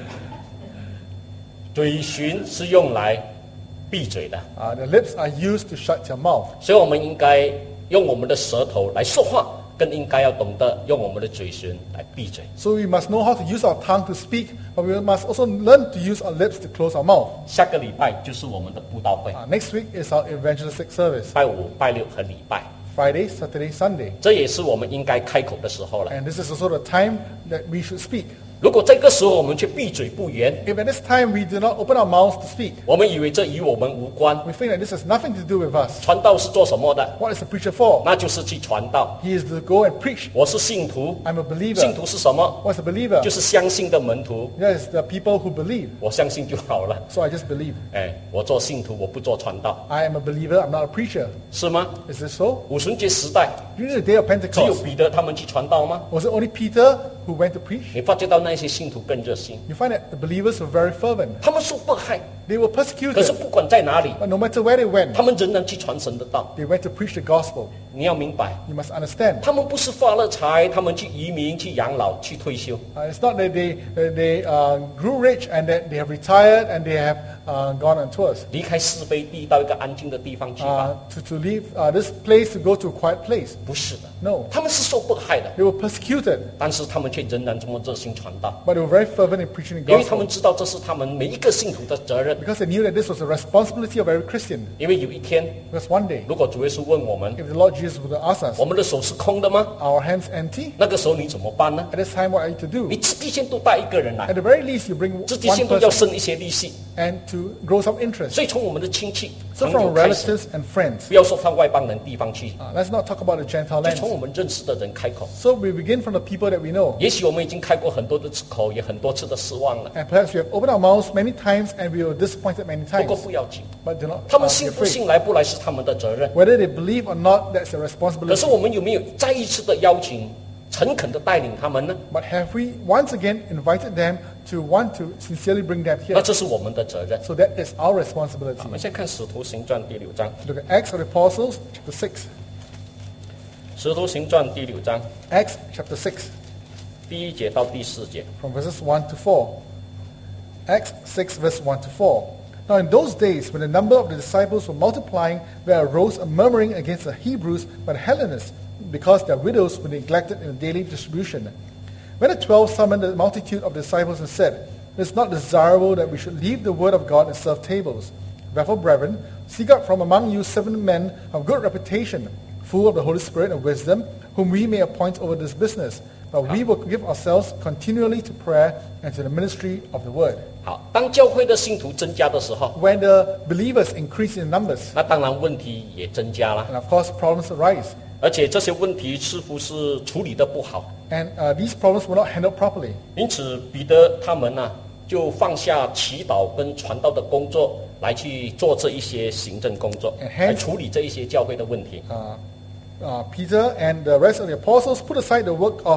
嘴唇是用来闭嘴的，
Uh, the lips are used to shut your mouth.
所以我们应该用我们的舌头来说话，更应该要懂得用我们的嘴唇来闭嘴。
So we must know how to use our tongue to speak, but we must also learn to use our lips to close our mouth.
下个礼拜就是我们的布道会，
Uh, next week is our evangelistic service.
拜五、拜六和礼拜，
Friday, Saturday, Sunday.
这也是我们应该开口的时候了。
And this is also the time that we should speak.
如果这个时候我们却闭嘴不言，
If at this time we do not open our mouths to speak,
我们以为这与我们无关。
we think that this has nothing to do with us.
传道是做什么的？
What is the preacher for?
那就是去传道。
He is to go and preach.
我是信徒，
I'm a believer.
信徒是什么？
What's a believer?
就是相信的门徒。
That is the people who believe.
我相信就好了。
So I just believe.
哎，我做信徒，我不做传道，
I am a believer. I'm not a preacher.
是吗？
Is this so?
五旬节时代，
During the day of
只有
Pentecost,
彼得他们去传道吗？
was it only Peter who went to preach?
你发觉到那些信徒更热心，
You find that the believers were very fervent.
他们受迫害，
They were
可是
persecuted.
不管在哪里，
But no matter where they went,
他们仍然去传神的道。
they went to preach the gospel.
你要明白，
You must understand.
他们不是发了财，他们去移民、去养老、去退休。
Uh, it's not that they, that they uh, grew rich and that they have retired and they have uh, gone on tours.
离开是非地，到一个安静的地方去吧？
Uh, to, to leave uh, this place to go to a quiet place.
不是的，
No.
他们是受迫害的，
They were persecuted,
但是他们却仍然这么热心传道，
but they were very fervent in preaching the
因为他们
gospel
知道这是他们每一个信徒的责任。
because they knew that this was the responsibility of every Christian.
因为有一天，
Because one day,
如果主耶稣问我们，
if the Lord Jesus would ask us,
我们的手是空的吗？
our hands empty?
那个时候你怎么办呢？
At this time, what are you to do?
你至低限度带一个人来
At，the very least, you bring
至低
one
限度要
person
生一些利息。
and to grow some interest.
所以从我们的亲戚、
So
朋
from
友开始，
relatives and friends.
不要说到外邦人地方去，
Uh, let's not talk about the Gentile
就
lands.
从我们认识的人开口。
So we begin from the people that we know.
也许我们已经开过很多的次口，也很多次的失望了，
And perhaps we have opened our mouths many times and we were disappointed many
不过
times.
不要紧，
But do not
他
uh,
们
be
信不
afraid.
信来不来是他们的责任。
Whether they believe or not, that's their
可
responsibility.
是我们有没有再一次的邀请，诚恳的带领他们呢？
But have we once again invited them to want to sincerely bring them
那
here?
这是我们的责任。
So that is our responsibility.
我们先看《使徒行传》第六章，
Look at Acts of the Apostles, chapter six.
《使徒行传》第六章
Acts chapter six,
第一节到第四节。
from verses one to four. Acts six, verse one to four. Now in those days, when the number of the disciples were multiplying, there arose a murmuring against the Hebrews by the Hellenists, because their widows were neglected in the daily distribution. When the twelve summoned the multitude of disciples and said, "It is not desirable that we should leave the word of God and serve tables. Therefore, brethren, seek out from among you seven men of good reputation, full of the Holy Spirit and wisdom, whom we may appoint over this business. But we will give ourselves continually to prayer and to the ministry of the word."
好，当教会的信徒增加的时候，
When the believers increase in numbers,
那当然问题也增加了，
and of course problems arise.
而且这些问题似乎是处理的不好。
And uh, these problems were not handled properly.
因此，彼得他们呢、就放下祈祷跟传道的工作，来去做这一些行政工作，
And hence-
来处理这一些教会的问题。
Uh, uh, Peter and the rest of the apostles put aside the work of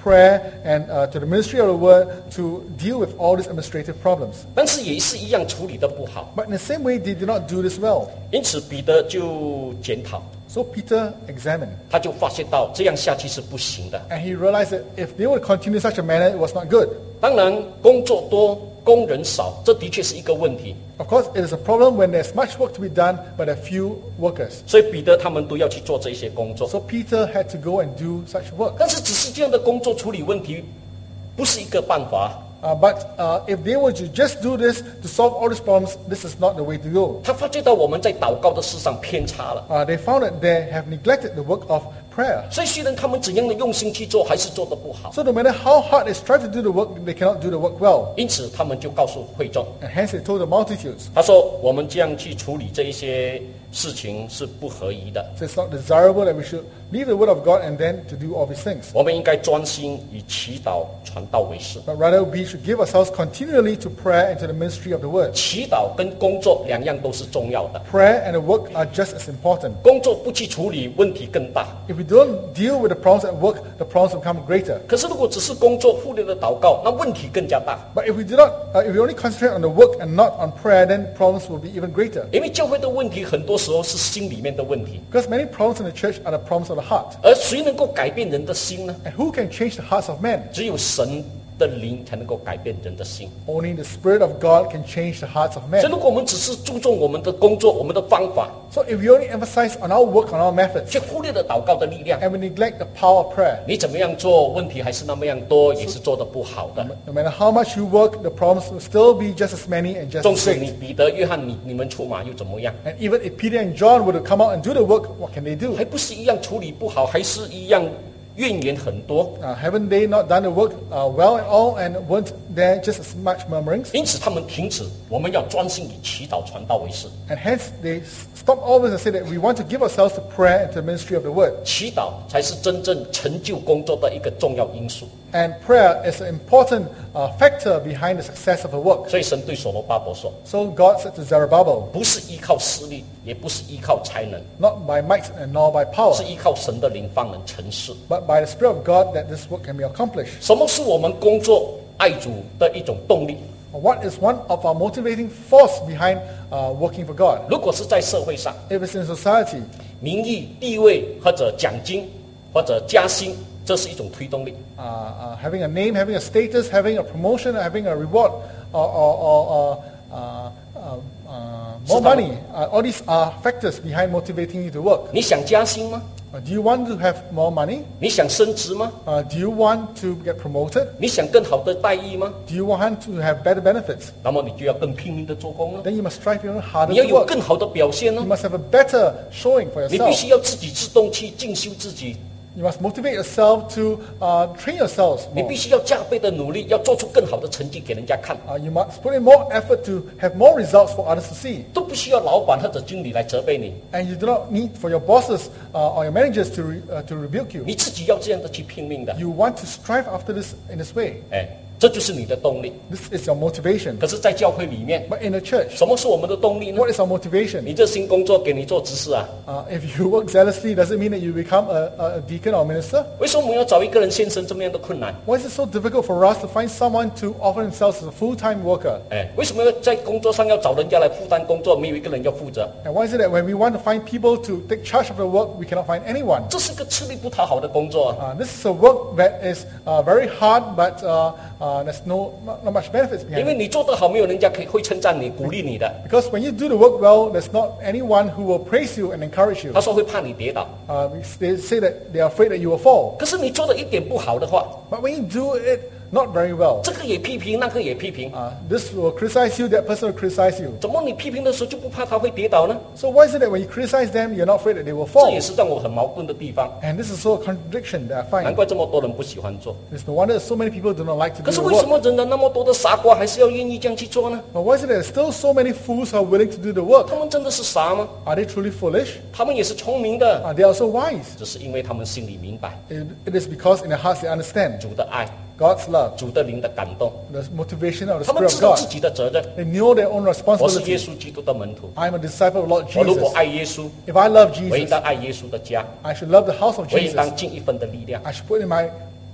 prayer and uh, to the ministry of the word to deal with all these administrative problems.
但是也是一样处理得不好，
But in the same way, they did not do this well.
因此彼得就检讨，
So Peter examined,
他就发现到这样下去是不行的。
and he realized that if they would continue such a manner, it was not good.
当然，工作多，工人少，这的确是一个问题。
Of course, it is a problem when there's much work to be done, but a few workers.
所以彼得他们都要去做这些工作。
So Peter had to go and do such work.
但是只是这样的工作处理问题，不是一个办法。
Uh, but uh, if they were to just do this to solve all these problems, this is not the way to go.
他发觉到我们在祷告的事上偏差了。
Uh, they found that they have neglected the work of prayer.
所以虽然他们怎样的用心去做，还是做得不好。
So no matter how hard they strive to do the work, they cannot do the work well.
因此他们就告诉会众，
And hence they told the multitudes,
他说我们这样去处理这一些事情是不合宜的。
so it's not desirable that we should leave the word of God and then to do all these things.
我们应该专心以祈祷传道为事。
But rather we should give ourselves continually to prayer and to the ministry of the word.
祈祷跟工作两样都是重要的，
Prayer and the work are just as important.
工作不去处理，问题更大。
If we don't deal with the problems at work, the problems will become greater.
可是如果只是工作忽略了祷告，那问题更加大。
But if we do not, uh, if we only concentrate on the work and not on prayer, then problems will be even greater.
因为教会的问题很多时候是心里面的问题，
Because many problems in the church are the problems of the heart.
而谁能够改变人的心呢？
And who can change the hearts of men?
只有神的灵才能够改变人的心。
Only the Spirit of God can change the hearts of
所以
men.
如果我们只是注重我们的工作、我们的方法，
So if we only emphasize on our work, on our methods,
却忽略了祷告的力量，
and we neglect the power of prayer,
你怎么样做，问题还是那么样多，也是做得不好的。
no matter how much you work, the problems will still be just as many and just
纵
as
使你
great.
彼得、约翰你你们出马又怎么样？
And even if Peter and John were to come out and do the work, what can they do?
还不是一样处理不好，还是一样怨言很多。
Uh, haven't they not done the work uh, well at all, and weren't there just as much murmurings?
因此他们停止，我们要专心以祈祷传道为事。
And hence they s- stop all this and say that we want to give ourselves to prayer and to the ministry of the word.
祈祷才是真正成就工作的一个重要因素。
And prayer is an important uh, factor behind the success of a work.
所以神对所罗巴伯说
So God said to Zerubbabel,
不是依靠势力，也不是依靠才能，
not by might and nor by power,
是依靠神的灵方能成事。
but by the Spirit of God that this work can be accomplished.
什么是我们工作爱主的一种动力？
What is one of our motivating force behind uh, working for God?
如果是在社会上，
If it's in society,
名誉、地位或者奖金或者加薪，这是一种推动力。
uh, uh, having a name, having a status, having a promotion, having a reward, or, or, or uh, uh, uh, uh, more money, uh, all these are factors behind motivating you to work.
你想加薪吗？
Uh, do you want to have more money?
你想升职吗？
Uh, do you want to get promoted?
你想更好的待遇吗？
Do you want to have better benefits?
那么你就要更拼命的做工了。
Then you must strive even harder
你要
to
有
work.
更好的表现
You
呢。
must have a better showing for
你必
yourself.
须要自己自动去进修自己，
You must motivate yourself to uh, train yourselves
你
more.
必须要加倍的努力，要做出更好的成绩给人家看，
Uh, you must put in more effort to have more results for others to see.
都不需要老板或者经理来责备你，
And you do not need for your bosses uh, or your managers to, re, uh, to rebuke you.
你自己要这样的去拼命的。
You want to strive after this in this way.
哎，这就是你的动力。
This is your motivation.
可是，在教会里面，
But in the church,
什么是我们的动力呢？
what is our motivation?
你这新工作给你做执事啊？
Uh, if you work zealously, does it mean that you become a, a deacon or minister?
为什么我们要找一个人献身这么样的困难？
Why is it so difficult for us to find someone to offer themselves as a full-time worker?
哎，为什么要在工作上要找人家来负担工作，没有一个人要负责？
And why is it that when we want to find people to take charge of the work, we cannot find anyone?
这是个吃力不讨好的工作啊！
Uh, this is a work that is uh, very hard, but uh, uh, there's no not, not much benefits
因
behind
为
it.
你做得好，没有人家可以会称赞你、鼓励你的。
Because when you do the work well, there's not anyone who will praise you and encourage you.
他说会怕你跌倒，
Uh, they say that they are afraid that you will fall.
可是你做的一点不好的话，
But when you do it not very well,
这个也批评，那个也批评，
uh, this will criticize you, that person will criticize you.
怎么你批评的时候就不怕他会跌倒呢？
So why is it that when you criticize them, you're not afraid that they will
这
fall?
也是让我很矛盾的地方。
And this is also a contradiction that I
难
find.
怪这么多人不喜欢做。
It's no wonder that so many people do not like to
可
do
是
the
为什
work.
么仍然那么多的傻瓜还是要愿意这样去做呢？
But why is it that there's still so many fools who are willing to do the work?
他们真的是傻吗？
Are they truly foolish?
他们也是聪明的，
Are they also wise?
只是因为他们心里明白
It, it is because in their hearts they understand
主的爱、
God's love,
主的灵的感动，
the motivation of the
他们
Spirit
知
of
道自
God.
己的责任。
They know their own
我是
responsibility.
耶稣基督的门徒，
I'm a disciple of Lord
我如果
Jesus.
爱耶稣，
If I love
我应
Jesus,
当爱耶稣的家，
I should love the house of
我应
Jesus.
当尽一份的力量。
I should put in my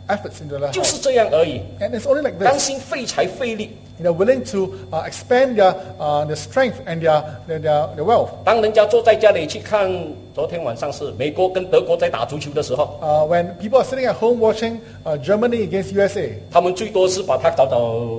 efforts into their
就
heart.
是这样而已。
And it's only like
甘
this.
心费财费力，
They're willing to uh, expand their, uh, their strength and their, their, their, their wealth.
当人家坐在家里去看，昨天晚上是美国跟德国在打足球的时候，
Uh, when people are sitting at home watching uh, Germany against U S A,
他们最多是把它找找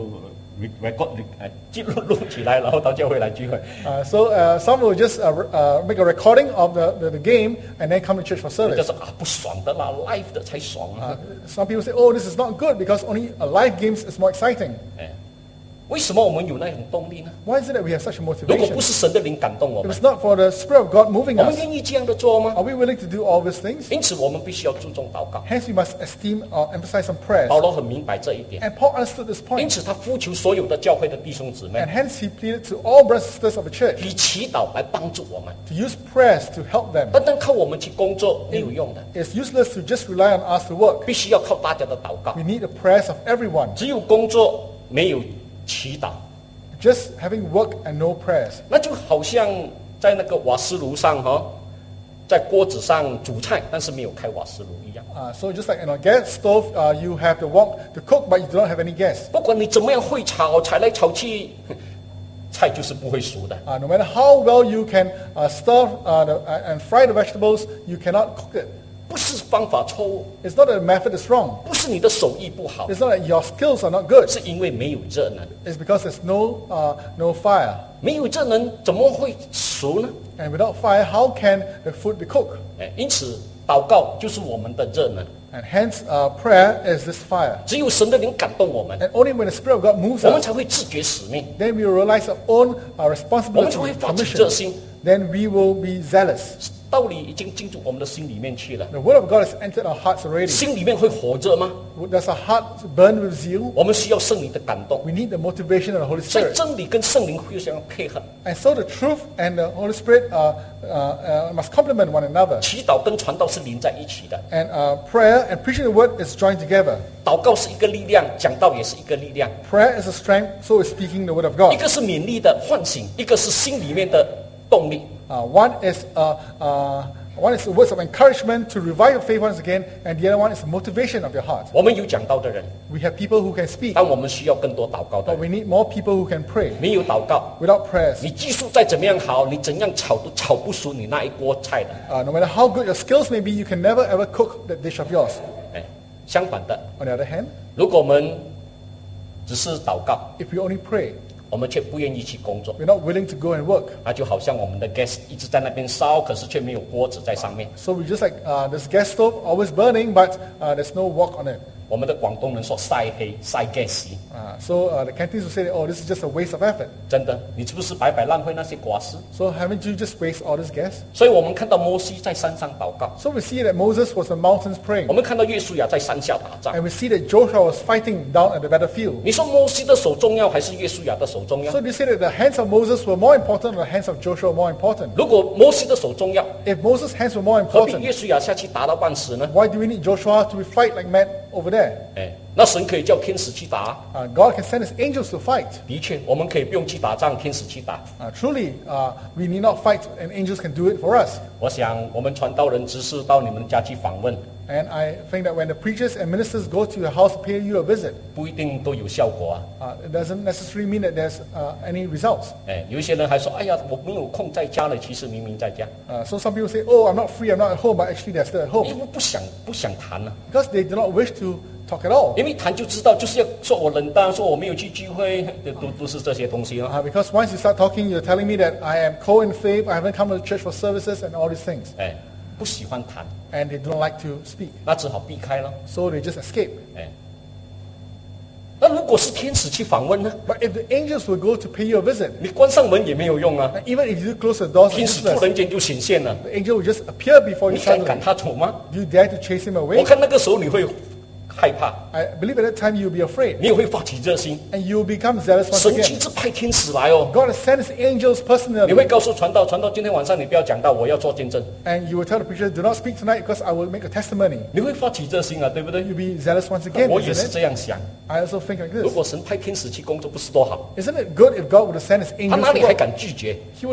record 呃记录录起来，然后到教会来聚会。
uh, so uh, some will just uh, re- uh, make a recording of the, the, the game and then come to church for
人家
service.
说啊不爽的啦 ，live 的才爽啊。
Some people say, oh, this is not good because only uh, live games is more exciting.
哎，为什么我们有那种动力呢？
Why is it that we have such a
如果
motivation?
不是神的灵感动我
If
们，
it's not for the Spirit of God moving
我们
us,
愿意这样的做吗？
are we willing to do all these things?
因此，我们必须要注重祷告。
Hence, we must esteem or emphasize on prayers.
保罗很明白这一点，
And Paul understood this
因
point.
此他呼求所有的教会的弟兄姊妹
And hence, he pleaded to all brothers and sisters of the church
以祈祷来帮助我们。
to use prayers to help them.
单单靠我们去工作没有用的，
It's useless to just rely on us to work.
必须要靠大家的祷告
We。need the prayers of everyone.
只有工作没有祈祷，
Just having work and no prayers.
那就好像在那个瓦斯炉上哈、在锅子上煮菜，但是没有开瓦斯炉一样。
Uh, so just like in a gas stove, uh, you have the wok to cook, but you do not have any gas.
不管你怎么样会炒，炒来炒去，菜就是不会熟的。
Uh, no matter how well you can uh, stir uh, the, uh, and fry the vegetables, you cannot cook it.
不是方法错误，
It's not that the method is wrong.
不是你的手艺不好，
It's not that your skills are not good.
是因为没有热能。
It's because there's no, uh, no fire.
没有热能怎么会熟呢？
And without fire, how can the food be cooked?
哎，因此祷告就是我们的热能。
And hence, uh, prayer is this fire.
只有神的灵感动我们，
And only when the Spirit of God moves
我们
us,
才会自觉使命，
then we will realize our own uh,
我们
responsibility
才会
and
发起
commission.
热心。
Then we will be zealous.
道理已经进入我们的心里面去了，
The Word of God has entered our hearts already.
心里面会火热吗？
Does our heart burn with zeal?
我们需要圣灵的感动，
We need the motivation of the Holy
所以
Spirit.
真理跟圣灵互相配合，
And so the truth and the Holy Spirit uh, uh, uh, must complement one another.
祈祷跟传道是连在一起的。
And uh, prayer and preaching the Word is joined together.
祷告是一个力量，讲道也是一个力量，
Prayer is a strength, so is speaking the Word of
一
God.
个是勉励的唤醒，一个是心里面的动力。
Uh, one is uh, uh, one is the words of encouragement to revive your faith once again, and the other one is the motivation of your heart.
我们有讲道的人，
We have people who can speak,
但我们需要更多祷告的
but
人。
we need more people who can pray.
没有祷告，
Without prayers,
你技术再怎么样好，你怎样炒都炒不熟你那一锅菜的。
uh, no matter how good your skills may be, you can never ever cook that dish of yours.
哎，相反的，
On the other hand,
如果我们只是祷告，
if we only pray,
我们却不愿意去工作，
we're not willing to go and work.
那就好像我们的 gas 一直在那边烧，可是却没有锅子在上面。
So we just like uh, this gas stove always burning, but uh, there's no wok on it.
我们的广东人说晒黑晒 gas，
Uh, so uh, the Cantonese will say, oh, this is just a waste of effort.
真的，你是不是白白浪费那些寡食？
So haven't you just waste all this gas?
所以我们看到摩西在山上祷告，
So we see that Moses was on mountains praying.
我们看到约书亚在山下打仗。
And we see that Joshua was fighting down at the battlefield.
你说摩西的手重要还是约书亚的手重要
So？do you say that the hands of Moses were more important or the hands of Joshua were more important?
如果摩西的手重要，
If Moses' hands were more
何必
important,
约书亚下去打到半死呢？
why do we need Joshua to be fight like mad over there?
哎，那神可以叫天使去打。
Uh, God can send his angels to fight.
的确，我们可以不用去打仗，天使去打。
Uh, truly, uh, we need not fight and angels can do it for us.
我想，我们传道人只是到你们家去访问，
And I think that when the preachers and ministers go to your house to pay you a visit,
不一定都有效果啊。
uh, it doesn't necessarily mean that there's uh, any results.
哎，有一些人还说，哎呀，我没有空在家了，其实明明在家，
Uh, so some people say, oh, I'm not free, I'm not at home, but actually they're still at
因
home.
为不想不想谈了、
Because they do not wish to talk at all.
因为谈就知道，就是要说我冷淡，说我没有去聚会，都都是这些东西啊。
Uh, because once you start talking, you're telling me that I am cold in faith, I haven't come to church for services and all these things.
哎，不喜欢谈，
And they do not like to speak.
那只好避开了。
So they just escape.
哎，那如果是天使去访问呢？
But if the angels will go to pay you a visit,
你关上门也没有用啊，
and even if you do close the doors,
天使突
useless,
然间就显现了，
the angel will just appear before
你
you
敢
suddenly.
赶他走吗？
Do you dare to chase him
我
away?
看那个时候你会害怕，
I believe at that time you'll be afraid.
你也会发起热心。
And you'll become zealous once
神亲
again.
自派天使来哦，
God has sent his angels
你
personally.
会告诉传道，传道今天晚上你不要讲道，我要做见证。
And you will tell the preacher, do not speak tonight because I will make a testimony.
你会发起热心啊，对不对？
You'll be zealous once again,
我也是
isn't it?
这样想。
I also think like
如
this.
果神派天使去工作，不是多好？
Isn't it good if God would have sent his
他
angels
哪
to
里还
work?
敢拒绝？
He would not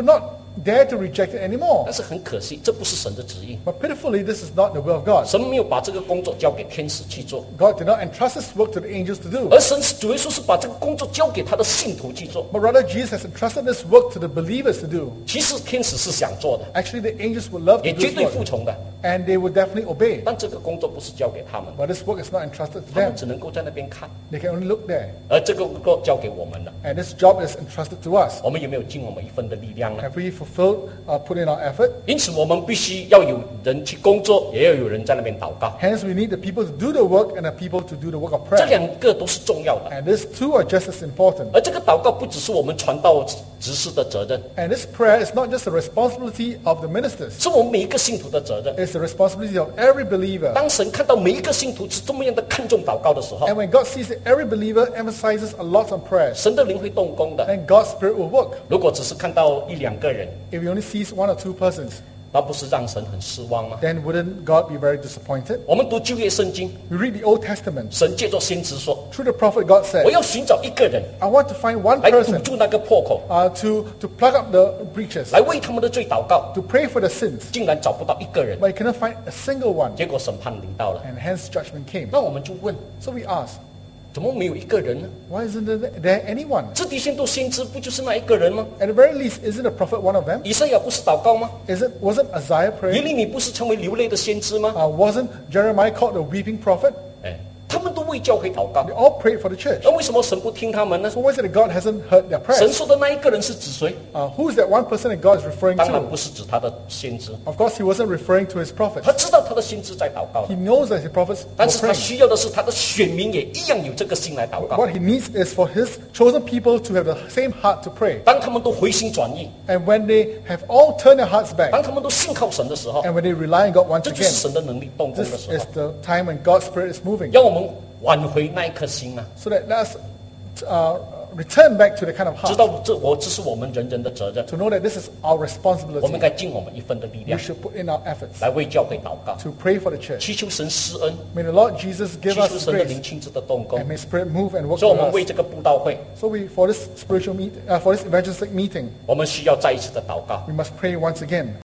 dare to reject it anymore.
但是很可惜，这不是神的旨意。
But pitifully, this is not the will of God.
神没有把这个工作交给天使去做，
God did not entrust this work to the angels to do.
而神是主耶稣是把这个工作交给他的信徒去做。
But rather, Jesus has entrusted this work to the believers to do.
其实天使是想做的，
Actually, the angels would love
也
to do
绝
this
对服
work.
从的，
And they would definitely obey.
但这个工作不是交给他们，
But this work is not entrusted to
他们
them.
只能够在那边看，
They can only look there.
而这个工作交给我们了。
And this job is entrusted to us.
我们有没有尽我们一份的力量呢？
Have we fulfilled, uh, put in our effort?
因此，我们必须要有人去工作，也要有人在那边祷告。
Hence, we need the people to do the work and the people to do the work of
这
prayer.
两个都是重要的。
And these two are just as important.
而这个祷告不只是我们传道执事的责任，
And this prayer is not just the responsibility of the ministers.
是我们每一个信徒的责任。
It's the responsibility of every believer.
当神看到每一个信徒是这么样的看重祷告的时候，
And when God sees that every believer emphasizes a lot on prayer,
神的灵会动工的。
then God's Spirit will work.
如果只是看到一两个人，
If He only sees one or two persons,
那不是让神很失望吗？
then wouldn't God be very disappointed?
我们读旧约圣经，
We read the Old Testament.
神借着先知说
Through the prophet, God：“ said,
我要寻找一个人
I want to find one
来堵
person
住那个破口，
uh, to, to plug up the breaches,
来为他们的罪祷告。
to pray for the sins. ”
竟然找不到一个人，
But He cannot find a single one.
结果审判临到了。
And hence judgment came.
那我们就问：
So we ask,
怎么没有一个人呢？
why isn't there, there anyone?
这底线都先知不就是那一个人吗？
At the very least, isn't a prophet one of them?
以赛亚不是祷告吗？
Is it, wasn't Isaiah
耶
praying?
利米不是成为流泪的先知吗？
Uh, wasn't Jeremiah called the weeping prophet?
哎，他们都为教会祷告
They，all prayed for the church.
那为什么神不听他们呢？
So why is it that God hasn't heard their
神
prayers?
说的那一个人是指谁？
Uh, who is that one person that God is referring
当然
to?
不是指他的先知，
Of course, He wasn't referring to His prophets.
他知道他的先知在祷告
He，knows that His prophets
但
were
是他
praying.
需要的是他的选民也一样有这个心来祷告。
What He needs is for His chosen people to have the same heart to pray.
当他们都回心转意，
And when they have all turned their hearts back,
当他们都信靠神的时候，
and when they rely on God once
这就是
again,
神的能力动工
this
的时
is
候，
the time when God's Spirit is moving.
让我们挽回那一颗心啊！
So that let us uh, return back to the kind of
知
heart
道这我这是我们人人的责任，
to know that this is our
我们
responsibility.
该尽我们一份的力
We
量
should put in our efforts
来为教会祷告，
to pray for the church.
祈求神施恩，
May the Lord Jesus
祈
give
求
us His
神的
grace
灵亲自的动工
and。may Spirit move and work
所以，我
for
们为
us.
这个布道会，
So we, for this spiritual meet, uh, for this evangelistic meeting,
我们需要再一次的祷告。
we must pray once again.